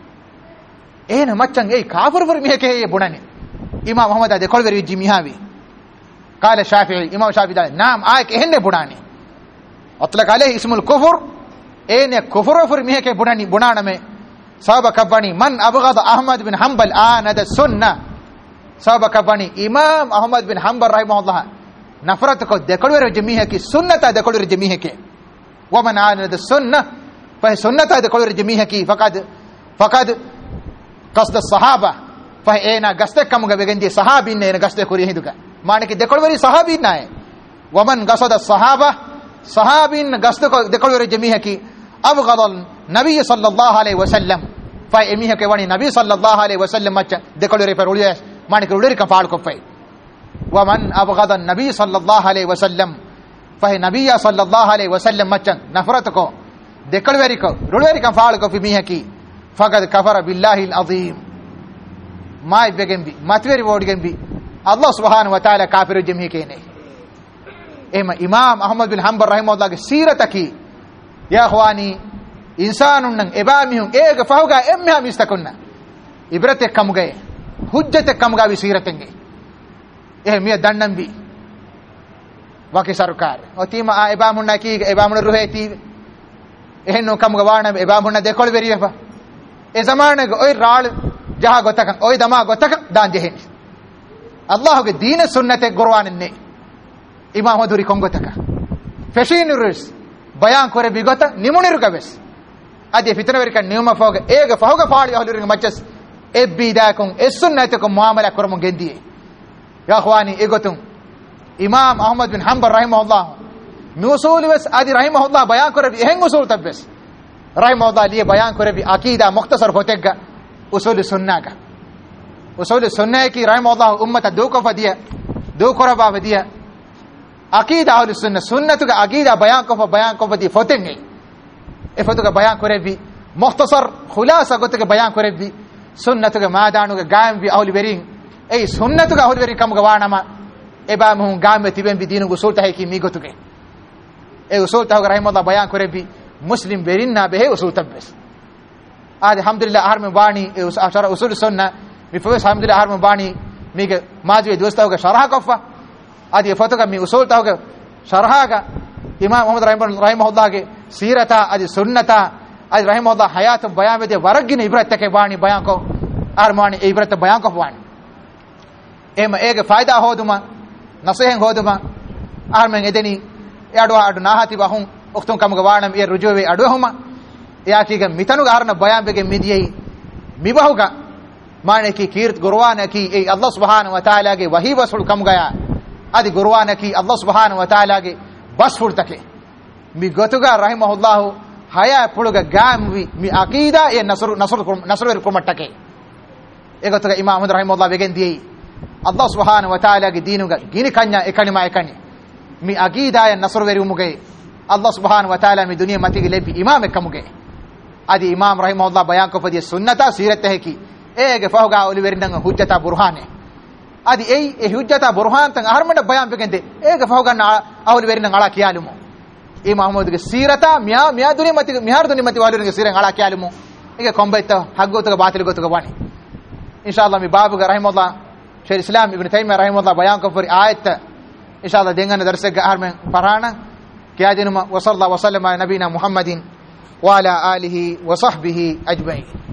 ena maccan ei kafir fur miheke ye bunani imam muhammad de kolveri jimihawi قال الشافعي imam shafi'i dal naam ay ke henne bunani utla kale ismul kufur ene kufur fur miheke bunani bunana me sabaka bani man abghad ahmad bin hanbal ana da sunna sabaka bani imam ahmad bin hanbal rahimahullah नफरत को देखड़वे जमी है कि सुन्नत देखड़वे जमी है के वमन आनद सुन्ना फह सुन्नत देखड़वे जमी है कि फकद फकद कसद सहाबा फह एना गस्ते कम गवेगंजे सहाबी ने गस्ते कोरी हिदुगा माने कि देखड़वे सहाबी ना है वमन गसद सहाबा सहाबी ने गस्ते को देखड़वे जमी है कि अब गदल नबी सल्लल्लाहु अलैहि वसल्लम फह एमी है के वनी नबी सल्लल्लाहु अलैहि वसल्लम मच देखड़वे पर उड़िया माने कि उड़ेरी कफाल को फह वमन अबगद नबी सल्लल्लाहु अलैहि वसल्लम फह नबी सल्लल्लाहु अलैहि वसल्लम मचन नफरत को देखड़वेरी को रुड़वेरी का फाल को फिमी है कि फकद कफर बिल्लाहिल अज़ीम माय बेगम भी मतवेरी वोड गेम भी अल्लाह सुब्हानहु व तआला काफिर जमी के ने एम इमाम अहमद बिन हंबल रहमहुल्लाह के सीरत की या इखवानी इंसानुन नंग एबामिहु एक फहुगा एम हम इस्तकुन्ना इबरत कम गए हुज्जत कम गा भी सीरतेंगे ए मिया दंडम भी वाके सरकार ओतीमा आ एबामुन्ना की एबामुन रुहेती ehno kam gawana e ba munna dekol beriya fa e zamanege oy raal jaha gotakan oy dama gotakan dan jehen Allah ge deen sunnate qur'an ne imam maduri kongotaka fashinurus bayan kore bigota nimuniru gabes ade fitna verikan niyuma foga ege foga faali ahluringe matches ebbi da kon es sunnate ko muamala kormo gendie ya akhwani egotum imam ahmad bin hanbal rahimahullah nusul wes adi rahimahullah bayan kore bi hen usul tabbes rahimahullah liye bayan kore bi aqida mukhtasar hotega usul sunnaga usul sunna ki rahimahullah ummata do ko fadiya do ko raba fadiya aqida ahlus sunna sunnatu ga aqida bayan ko bayan ko fadi fotenge e fotuga bayan kore bi mukhtasar khulasa gotuga bayan kore bi sunnatu ga madanu ga gam bi ahli berin e sunnatu ga ahli berin kam ga wanama e ba mu gam tiben bi dinu usul tahe ki mi gotuge e usul tahe rahimahullah bayan kore bi muslim berin na be usul tabbes ade alhamdulillah har me bani e ashara usul sunna mi fawes alhamdulillah har me bani mi ge majwe dostaw ga sharh kofa ade fotoga mi usul taw ga sharh ga imam muhammad rahimahullah ge sirata ade sunnata ade rahimahullah hayat bayan de waragin ibrat ke bani bayan ko armani ibrat bayan ko bani ema ege faida hoduma nasehen hoduma armen edeni ado ado nahati bahun uktun kam ga wanam e rujuwe ado huma ya ki ga mitanu garna bayan bege midiyei mibahuga mane ki kirt qur'ana ki e Allah subhanahu wa ta'ala ge wahi wasul kam gaya adi qur'ana ki Allah subhanahu wa ta'ala ge bas furtake mi gotuga rahimahullah haya puluga gamwi mi aqida e nasr nasr nasr ver kumattake e gotuga imam ahmad rahimahullah begen diyei Allah subhanahu wa ta'ala ge dinuga gini kanya ekani ma ekani mi aqida e nasr ver umuge Allah subhanahu wa ta'ala mi dunia mati ge lebi imam ekamuge adi imam rahimahullah bayan ko fadi sunnata sirat hai ki ege fahoga oli werinanga hujjata burhane adi ei e hujjata burhan tan harmanda bayan begende ege fahoga na awli werinanga ala kiyalumo imam ahmad ge sirata miya miya dunia mati mihar dunia mati walu ge siren ala kiyalumo ege kombeta haggotuga batil gotuga bani inshallah mi babu ge rahimahullah shaykh islam ibn taymiyah rahimahullah bayan ko fari ayat inshallah dengana darse ge harmen parana kiya dinuma wa sallallahu wa sallama ala nabina muhammadin wa ala alihi wa sahbihi ajma'in.